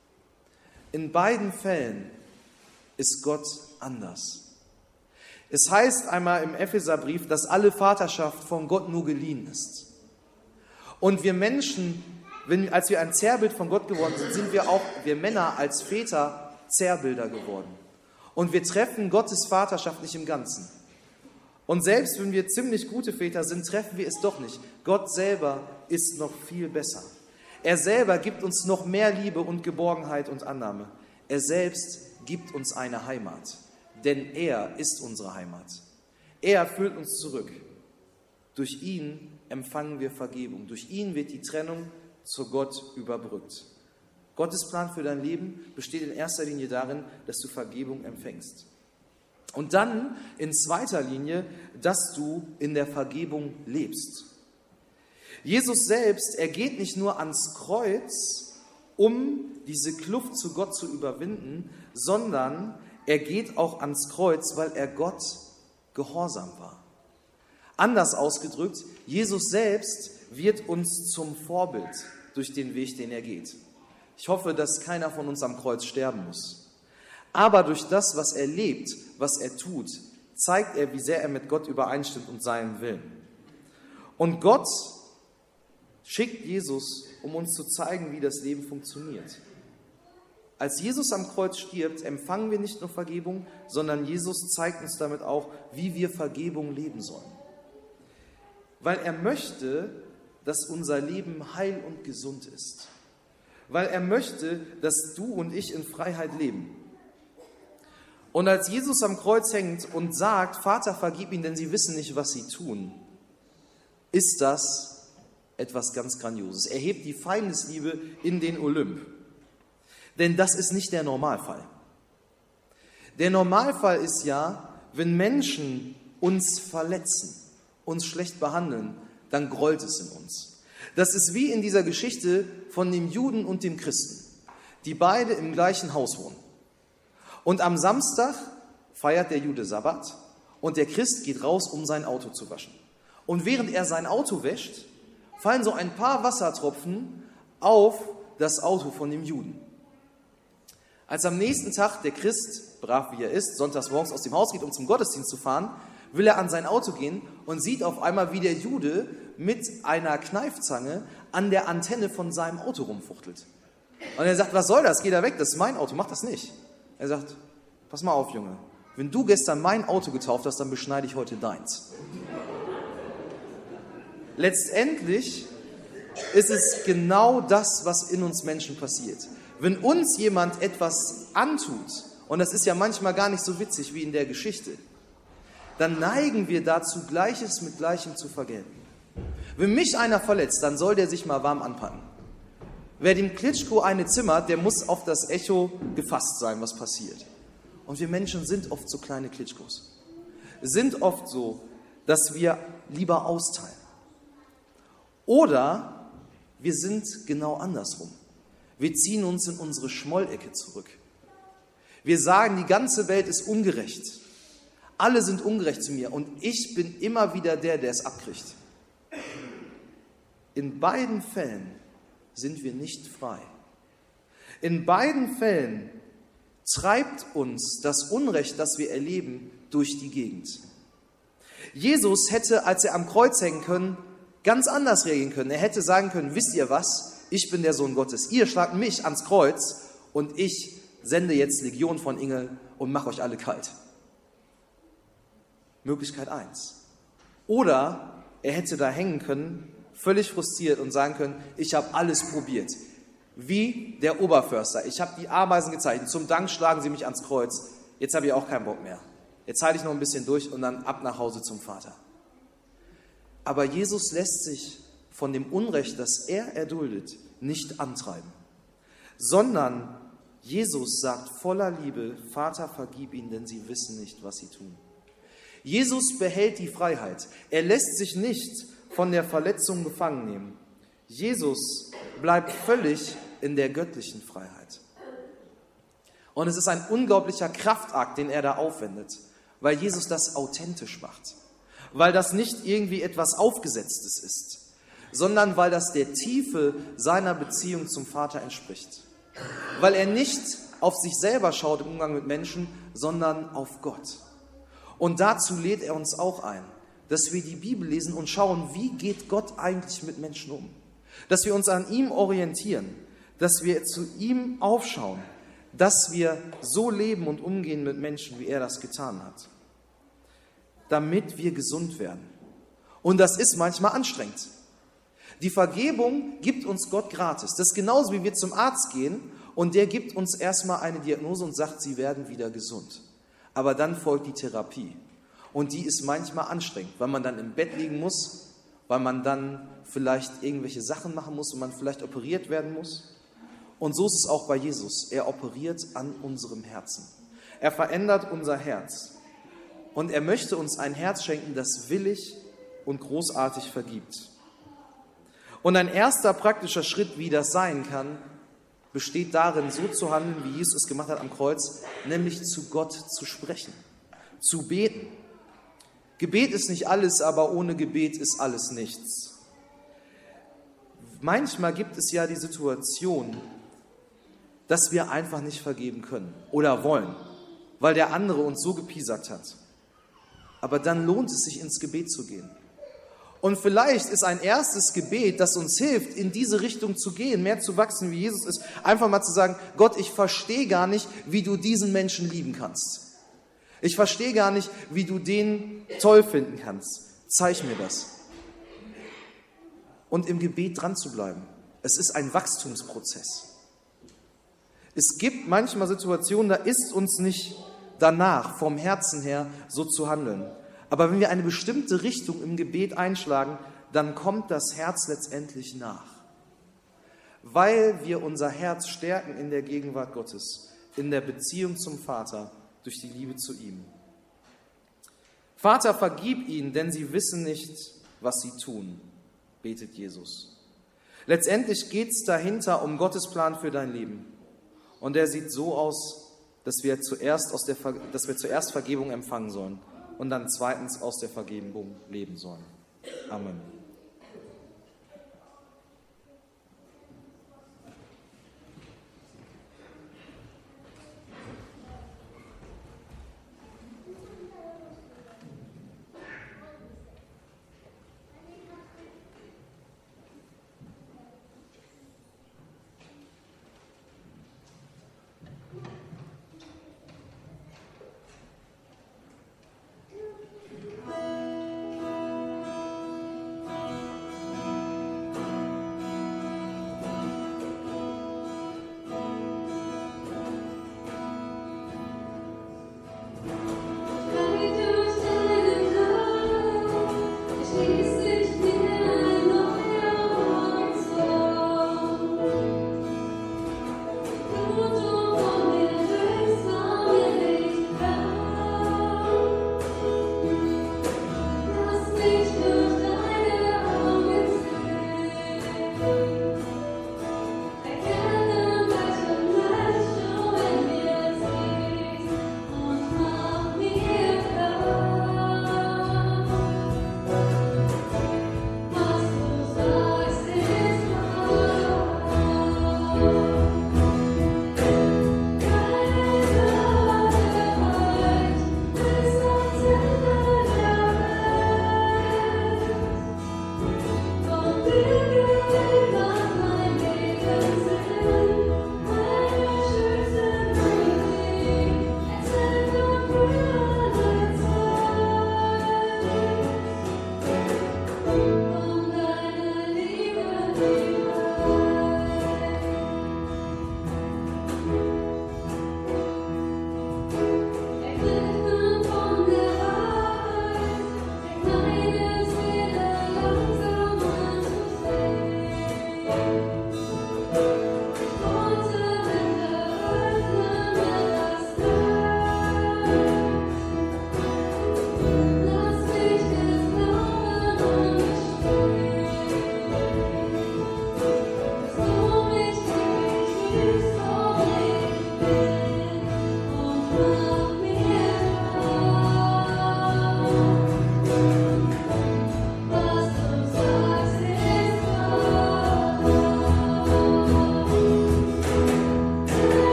In beiden Fällen ist Gott anders. Es heißt einmal im Epheserbrief, dass alle Vaterschaft von Gott nur geliehen ist. Und wir Menschen, wenn, als wir ein Zerrbild von Gott geworden sind, sind wir auch, wir Männer als Väter, Zerrbilder geworden. Und wir treffen Gottes Vaterschaft nicht im Ganzen. Und selbst wenn wir ziemlich gute Väter sind, treffen wir es doch nicht. Gott selber ist noch viel besser. Er selber gibt uns noch mehr Liebe und Geborgenheit und Annahme. Er selbst gibt uns eine Heimat. Denn er ist unsere Heimat. Er führt uns zurück. Durch ihn empfangen wir Vergebung. Durch ihn wird die Trennung zu Gott überbrückt. Gottes Plan für dein Leben besteht in erster Linie darin, dass du Vergebung empfängst. Und dann in zweiter Linie, dass du in der Vergebung lebst. Jesus selbst, er geht nicht nur ans Kreuz, um diese Kluft zu Gott zu überwinden, sondern er geht auch ans Kreuz, weil er Gott gehorsam war. Anders ausgedrückt, Jesus selbst wird uns zum Vorbild durch den Weg, den er geht. Ich hoffe, dass keiner von uns am Kreuz sterben muss. Aber durch das, was er lebt, was er tut, zeigt er, wie sehr er mit Gott übereinstimmt und seinem Willen. Und Gott schickt Jesus, um uns zu zeigen, wie das Leben funktioniert. Als Jesus am Kreuz stirbt, empfangen wir nicht nur Vergebung, sondern Jesus zeigt uns damit auch, wie wir Vergebung leben sollen. Weil er möchte, dass unser Leben heil und gesund ist. Weil er möchte, dass du und ich in Freiheit leben. Und als Jesus am Kreuz hängt und sagt, Vater, vergib ihnen, denn sie wissen nicht, was sie tun, ist das etwas ganz Grandioses. Er hebt die Feindesliebe in den Olymp. Denn das ist nicht der Normalfall. Der Normalfall ist ja, wenn Menschen uns verletzen, uns schlecht behandeln, dann grollt es in uns. Das ist wie in dieser Geschichte von dem Juden und dem Christen, die beide im gleichen Haus wohnen. Und am Samstag feiert der Jude Sabbat und der Christ geht raus, um sein Auto zu waschen. Und während er sein Auto wäscht, fallen so ein paar Wassertropfen auf das Auto von dem Juden. Als am nächsten Tag der Christ, brav wie er ist, sonntags morgens aus dem Haus geht, um zum Gottesdienst zu fahren, will er an sein Auto gehen und sieht auf einmal, wie der Jude mit einer Kneifzange an der Antenne von seinem Auto rumfuchtelt. Und er sagt, was soll das? Geh da weg, das ist mein Auto, mach das nicht. Er sagt, pass mal auf, Junge, wenn du gestern mein Auto getauft hast, dann beschneide ich heute deins. Letztendlich ist es genau das, was in uns Menschen passiert. Wenn uns jemand etwas antut, und das ist ja manchmal gar nicht so witzig wie in der Geschichte, dann neigen wir dazu, Gleiches mit Gleichem zu vergelten. Wenn mich einer verletzt, dann soll der sich mal warm anpacken. Wer dem Klitschko eine zimmert, der muss auf das Echo gefasst sein, was passiert. Und wir Menschen sind oft so kleine Klitschkos. Sind oft so, dass wir lieber austeilen. Oder wir sind genau andersrum. Wir ziehen uns in unsere Schmollecke zurück. Wir sagen, die ganze Welt ist ungerecht. Alle sind ungerecht zu mir und ich bin immer wieder der, der es abkriegt. In beiden Fällen sind wir nicht frei. In beiden Fällen treibt uns das Unrecht, das wir erleben, durch die Gegend. Jesus hätte, als er am Kreuz hängen können, ganz anders reagieren können. Er hätte sagen können, wisst ihr was, ich bin der Sohn Gottes. Ihr schlagt mich ans Kreuz und ich sende jetzt Legion von Engeln und mache euch alle kalt. Möglichkeit eins. Oder er hätte da hängen können, völlig frustriert und sagen können, ich habe alles probiert. Wie der Oberförster. Ich habe die Ameisen gezeichnet. Zum Dank schlagen sie mich ans Kreuz. Jetzt habe ich auch keinen Bock mehr. Jetzt halte ich noch ein bisschen durch und dann ab nach Hause zum Vater. Aber Jesus lässt sich von dem Unrecht, das er erduldet, nicht antreiben, sondern Jesus sagt voller Liebe, Vater, vergib ihnen, denn sie wissen nicht, was sie tun. Jesus behält die Freiheit. Er lässt sich nicht von der Verletzung gefangen nehmen. Jesus bleibt völlig in der göttlichen Freiheit. Und es ist ein unglaublicher Kraftakt, den er da aufwendet, weil Jesus das authentisch macht. Weil das nicht irgendwie etwas Aufgesetztes ist, sondern weil das der Tiefe seiner Beziehung zum Vater entspricht. Weil er nicht auf sich selber schaut im Umgang mit Menschen, sondern auf Gott. Und dazu lädt er uns auch ein, dass wir die Bibel lesen und schauen, wie geht Gott eigentlich mit Menschen um. Dass wir uns an ihm orientieren, dass wir zu ihm aufschauen, dass wir so leben und umgehen mit Menschen, wie er das getan hat, damit wir gesund werden. Und das ist manchmal anstrengend. Die Vergebung gibt uns Gott gratis. Das ist genauso, wie wir zum Arzt gehen und der gibt uns erstmal eine Diagnose und sagt, sie werden wieder gesund. Aber dann folgt die Therapie. Und die ist manchmal anstrengend, weil man dann im Bett liegen muss, weil man dann vielleicht irgendwelche Sachen machen muss und man vielleicht operiert werden muss. Und so ist es auch bei Jesus. Er operiert an unserem Herzen. Er verändert unser Herz. Und er möchte uns ein Herz schenken, das willig und großartig vergibt. Und ein erster praktischer Schritt, wie das sein kann, besteht darin, so zu handeln, wie Jesus es gemacht hat am Kreuz, nämlich zu Gott zu sprechen, zu beten. Gebet ist nicht alles, aber ohne Gebet ist alles nichts. Manchmal gibt es ja die Situation, dass wir einfach nicht vergeben können oder wollen, weil der andere uns so gepiesackt hat. Aber dann lohnt es sich, ins Gebet zu gehen. Und vielleicht ist ein erstes Gebet, das uns hilft, in diese Richtung zu gehen, mehr zu wachsen, wie Jesus ist, einfach mal zu sagen, Gott, ich verstehe gar nicht, wie du diesen Menschen lieben kannst. Ich verstehe gar nicht, wie du den toll finden kannst. Zeig mir das. Und im Gebet dran zu bleiben. Es ist ein Wachstumsprozess. Es gibt manchmal Situationen, da ist uns nicht danach, vom Herzen her, so zu handeln. Aber wenn wir eine bestimmte Richtung im Gebet einschlagen, dann kommt das Herz letztendlich nach. Weil wir unser Herz stärken in der Gegenwart Gottes, in der Beziehung zum Vater, durch die Liebe zu ihm. Vater, vergib ihnen, denn sie wissen nicht, was sie tun, betet Jesus. Letztendlich geht es dahinter um Gottes Plan für dein Leben. Und er sieht so aus, dass wir zuerst, aus der, dass wir zuerst Vergebung empfangen sollen und dann zweitens aus der Vergebung leben sollen. Amen.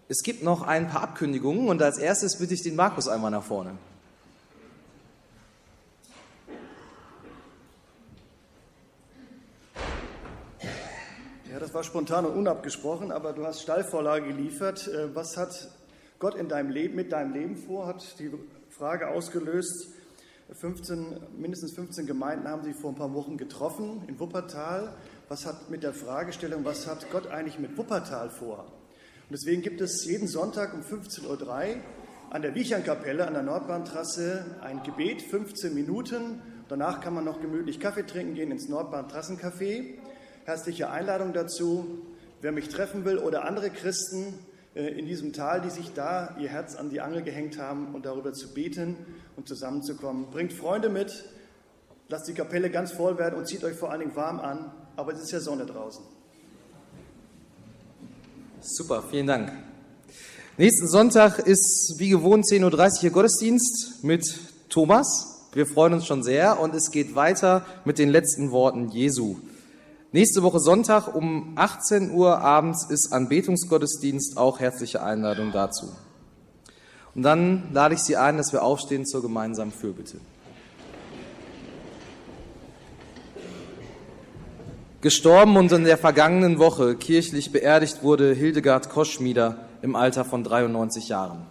Es gibt noch ein paar Abkündigungen und als erstes bitte ich den Markus einmal nach vorne. Ja, das war spontan und unabgesprochen, aber du hast Steilvorlage geliefert. Was hat Gott in deinem Leben, mit deinem Leben vor? Hat die Frage ausgelöst. fünfzehn, mindestens fünfzehn Gemeinden haben sich vor ein paar Wochen getroffen in Wuppertal. Was hat mit der Fragestellung, was hat Gott eigentlich mit Wuppertal vor? Und deswegen gibt es jeden Sonntag um fünfzehn Uhr drei an der Wiechernkapelle an der Nordbahntrasse ein Gebet, fünfzehn Minuten. Danach kann man noch gemütlich Kaffee trinken gehen ins Nordbahntrassencafé. Herzliche Einladung dazu. Wer mich treffen will oder andere Christen in diesem Tal, die sich da ihr Herz an die Angel gehängt haben und darüber zu beten und zusammenzukommen. Bringt Freunde mit, lasst die Kapelle ganz voll werden und zieht euch vor allen Dingen warm an, aber es ist ja Sonne draußen. Super, vielen Dank. Nächsten Sonntag ist wie gewohnt zehn Uhr dreißig hier Gottesdienst mit Thomas. Wir freuen uns schon sehr und es geht weiter mit den letzten Worten Jesu. Nächste Woche Sonntag um achtzehn Uhr abends ist Anbetungsgottesdienst, auch herzliche Einladung dazu. Und dann lade ich Sie ein, dass wir aufstehen zur gemeinsamen Fürbitte. Gestorben und in der vergangenen Woche kirchlich beerdigt wurde Hildegard Koschmieder im Alter von dreiundneunzig Jahren.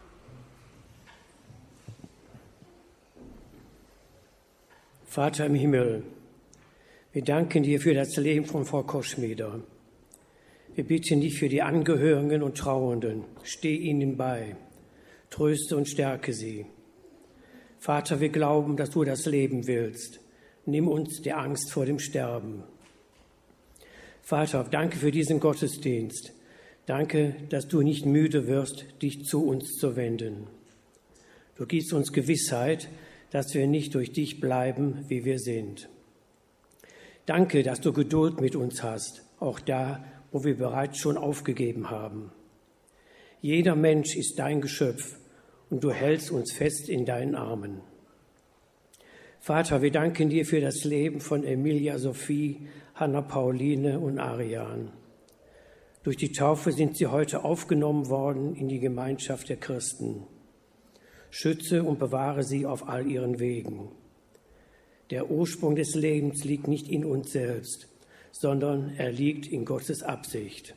Vater im Himmel, wir danken dir für das Leben von Frau Koschmieder. Wir bitten dich für die Angehörigen und Trauernden. Steh ihnen bei, tröste und stärke sie. Vater, wir glauben, dass du das Leben willst. Nimm uns die Angst vor dem Sterben. Vater, danke für diesen Gottesdienst. Danke, dass du nicht müde wirst, dich zu uns zu wenden. Du gibst uns Gewissheit, dass wir nicht durch dich bleiben, wie wir sind. Danke, dass du Geduld mit uns hast, auch da, wo wir bereits schon aufgegeben haben. Jeder Mensch ist dein Geschöpf und du hältst uns fest in deinen Armen. Vater, wir danken dir für das Leben von Emilia Sophie, Hanna Pauline und Arian. Durch die Taufe sind sie heute aufgenommen worden in die Gemeinschaft der Christen. Schütze und bewahre sie auf all ihren Wegen. Der Ursprung des Lebens liegt nicht in uns selbst, sondern er liegt in Gottes Absicht.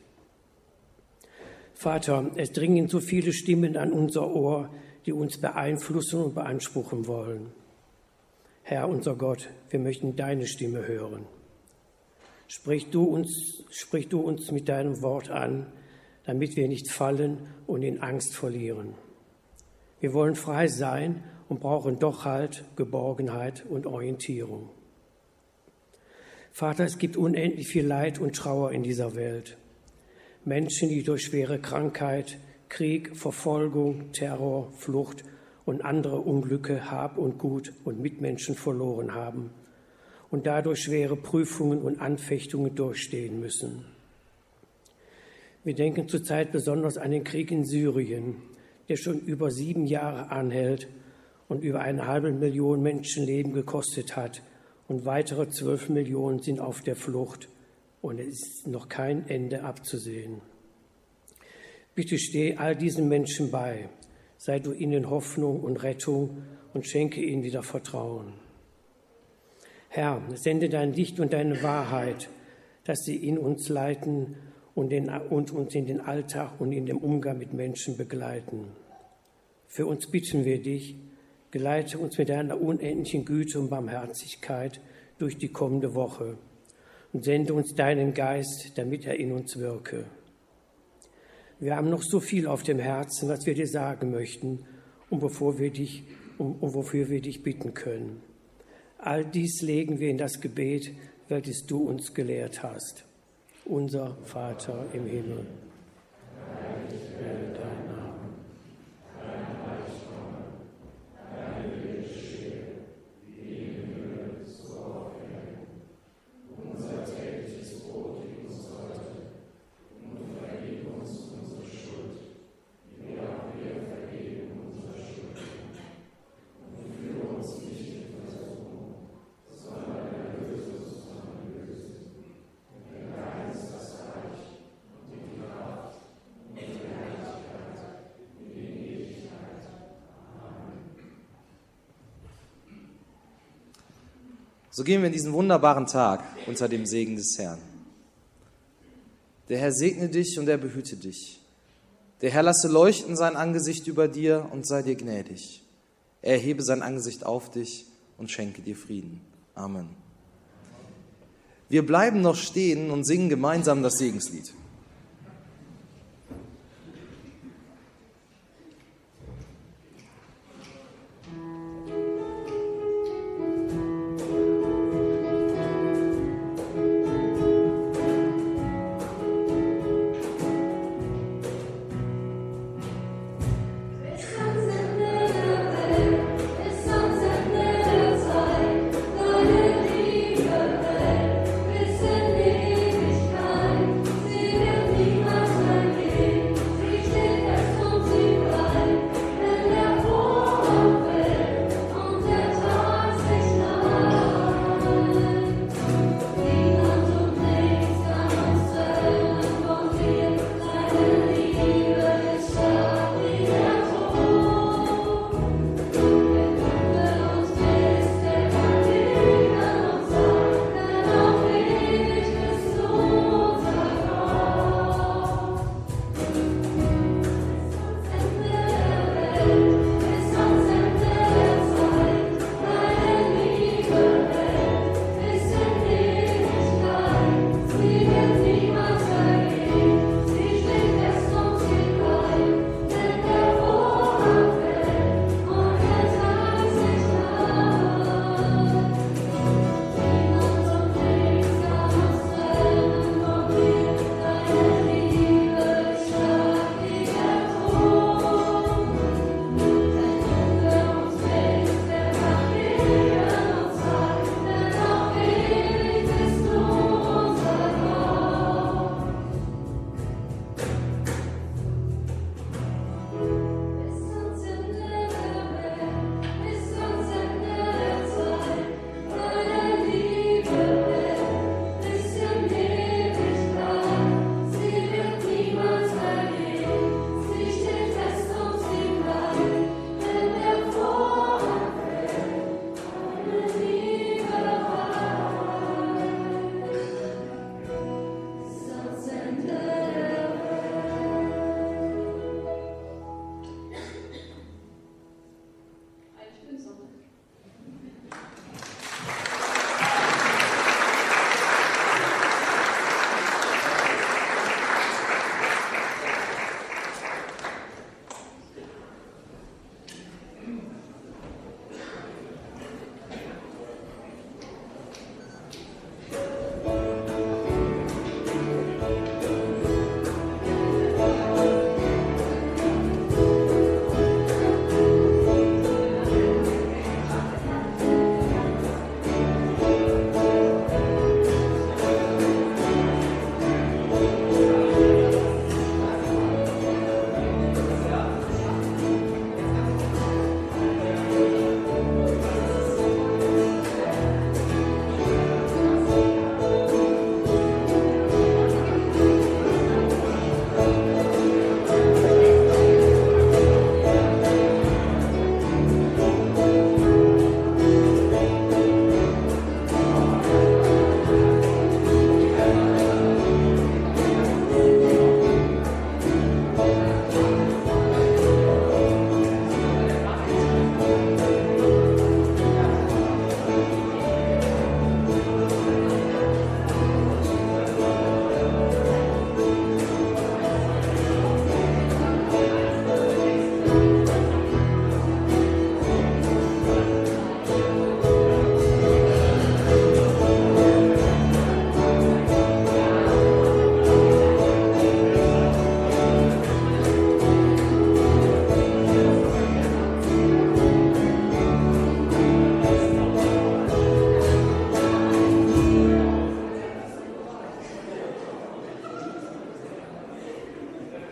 Vater, es dringen so viele Stimmen an unser Ohr, die uns beeinflussen und beanspruchen wollen. Herr, unser Gott, wir möchten deine Stimme hören. Sprich du uns, sprich du uns mit deinem Wort an, damit wir nicht fallen und in Angst verlieren. Wir wollen frei sein und brauchen doch Halt, Geborgenheit und Orientierung. Vater, es gibt unendlich viel Leid und Trauer in dieser Welt. Menschen, die durch schwere Krankheit, Krieg, Verfolgung, Terror, Flucht und andere Unglücke Hab und Gut und Mitmenschen verloren haben und dadurch schwere Prüfungen und Anfechtungen durchstehen müssen. Wir denken zurzeit besonders an den Krieg in Syrien, der schon über sieben Jahre anhält und über eine halbe Million Menschenleben gekostet hat und weitere zwölf Millionen sind auf der Flucht und es ist noch kein Ende abzusehen. Bitte steh all diesen Menschen bei, sei du ihnen Hoffnung und Rettung und schenke ihnen wieder Vertrauen. Herr, sende dein Licht und deine Wahrheit, dass sie in uns leiten und, den, und uns in den Alltag und in dem Umgang mit Menschen begleiten. Für uns bitten wir dich, geleite uns mit deiner unendlichen Güte und Barmherzigkeit durch die kommende Woche und sende uns deinen Geist, damit er in uns wirke. Wir haben noch so viel auf dem Herzen, was wir dir sagen möchten und, bevor wir dich, um, um wofür wir dich bitten können. All dies legen wir in das Gebet, welches du uns gelehrt hast. Unser Vater im Himmel. Heilig werde dein Name. Dein Reich komme. Dein Wille geschehe, wie im Himmel, so auf Erden. Unser tägliches Brot gib uns heute und vergib uns unsere Schuld, wie auch wir vergeben unsere Schuldigen. Und führe uns nicht in Versuchung, sondern erlöse uns von dem Bösen. Denn dein ist das Reich und die Kraft So gehen wir in diesen wunderbaren Tag unter dem Segen des Herrn. Der Herr segne dich und er behüte dich. Der Herr lasse leuchten sein Angesicht über dir und sei dir gnädig. Er erhebe sein Angesicht auf dich und schenke dir Frieden. Amen. Wir bleiben noch stehen und singen gemeinsam das Segenslied.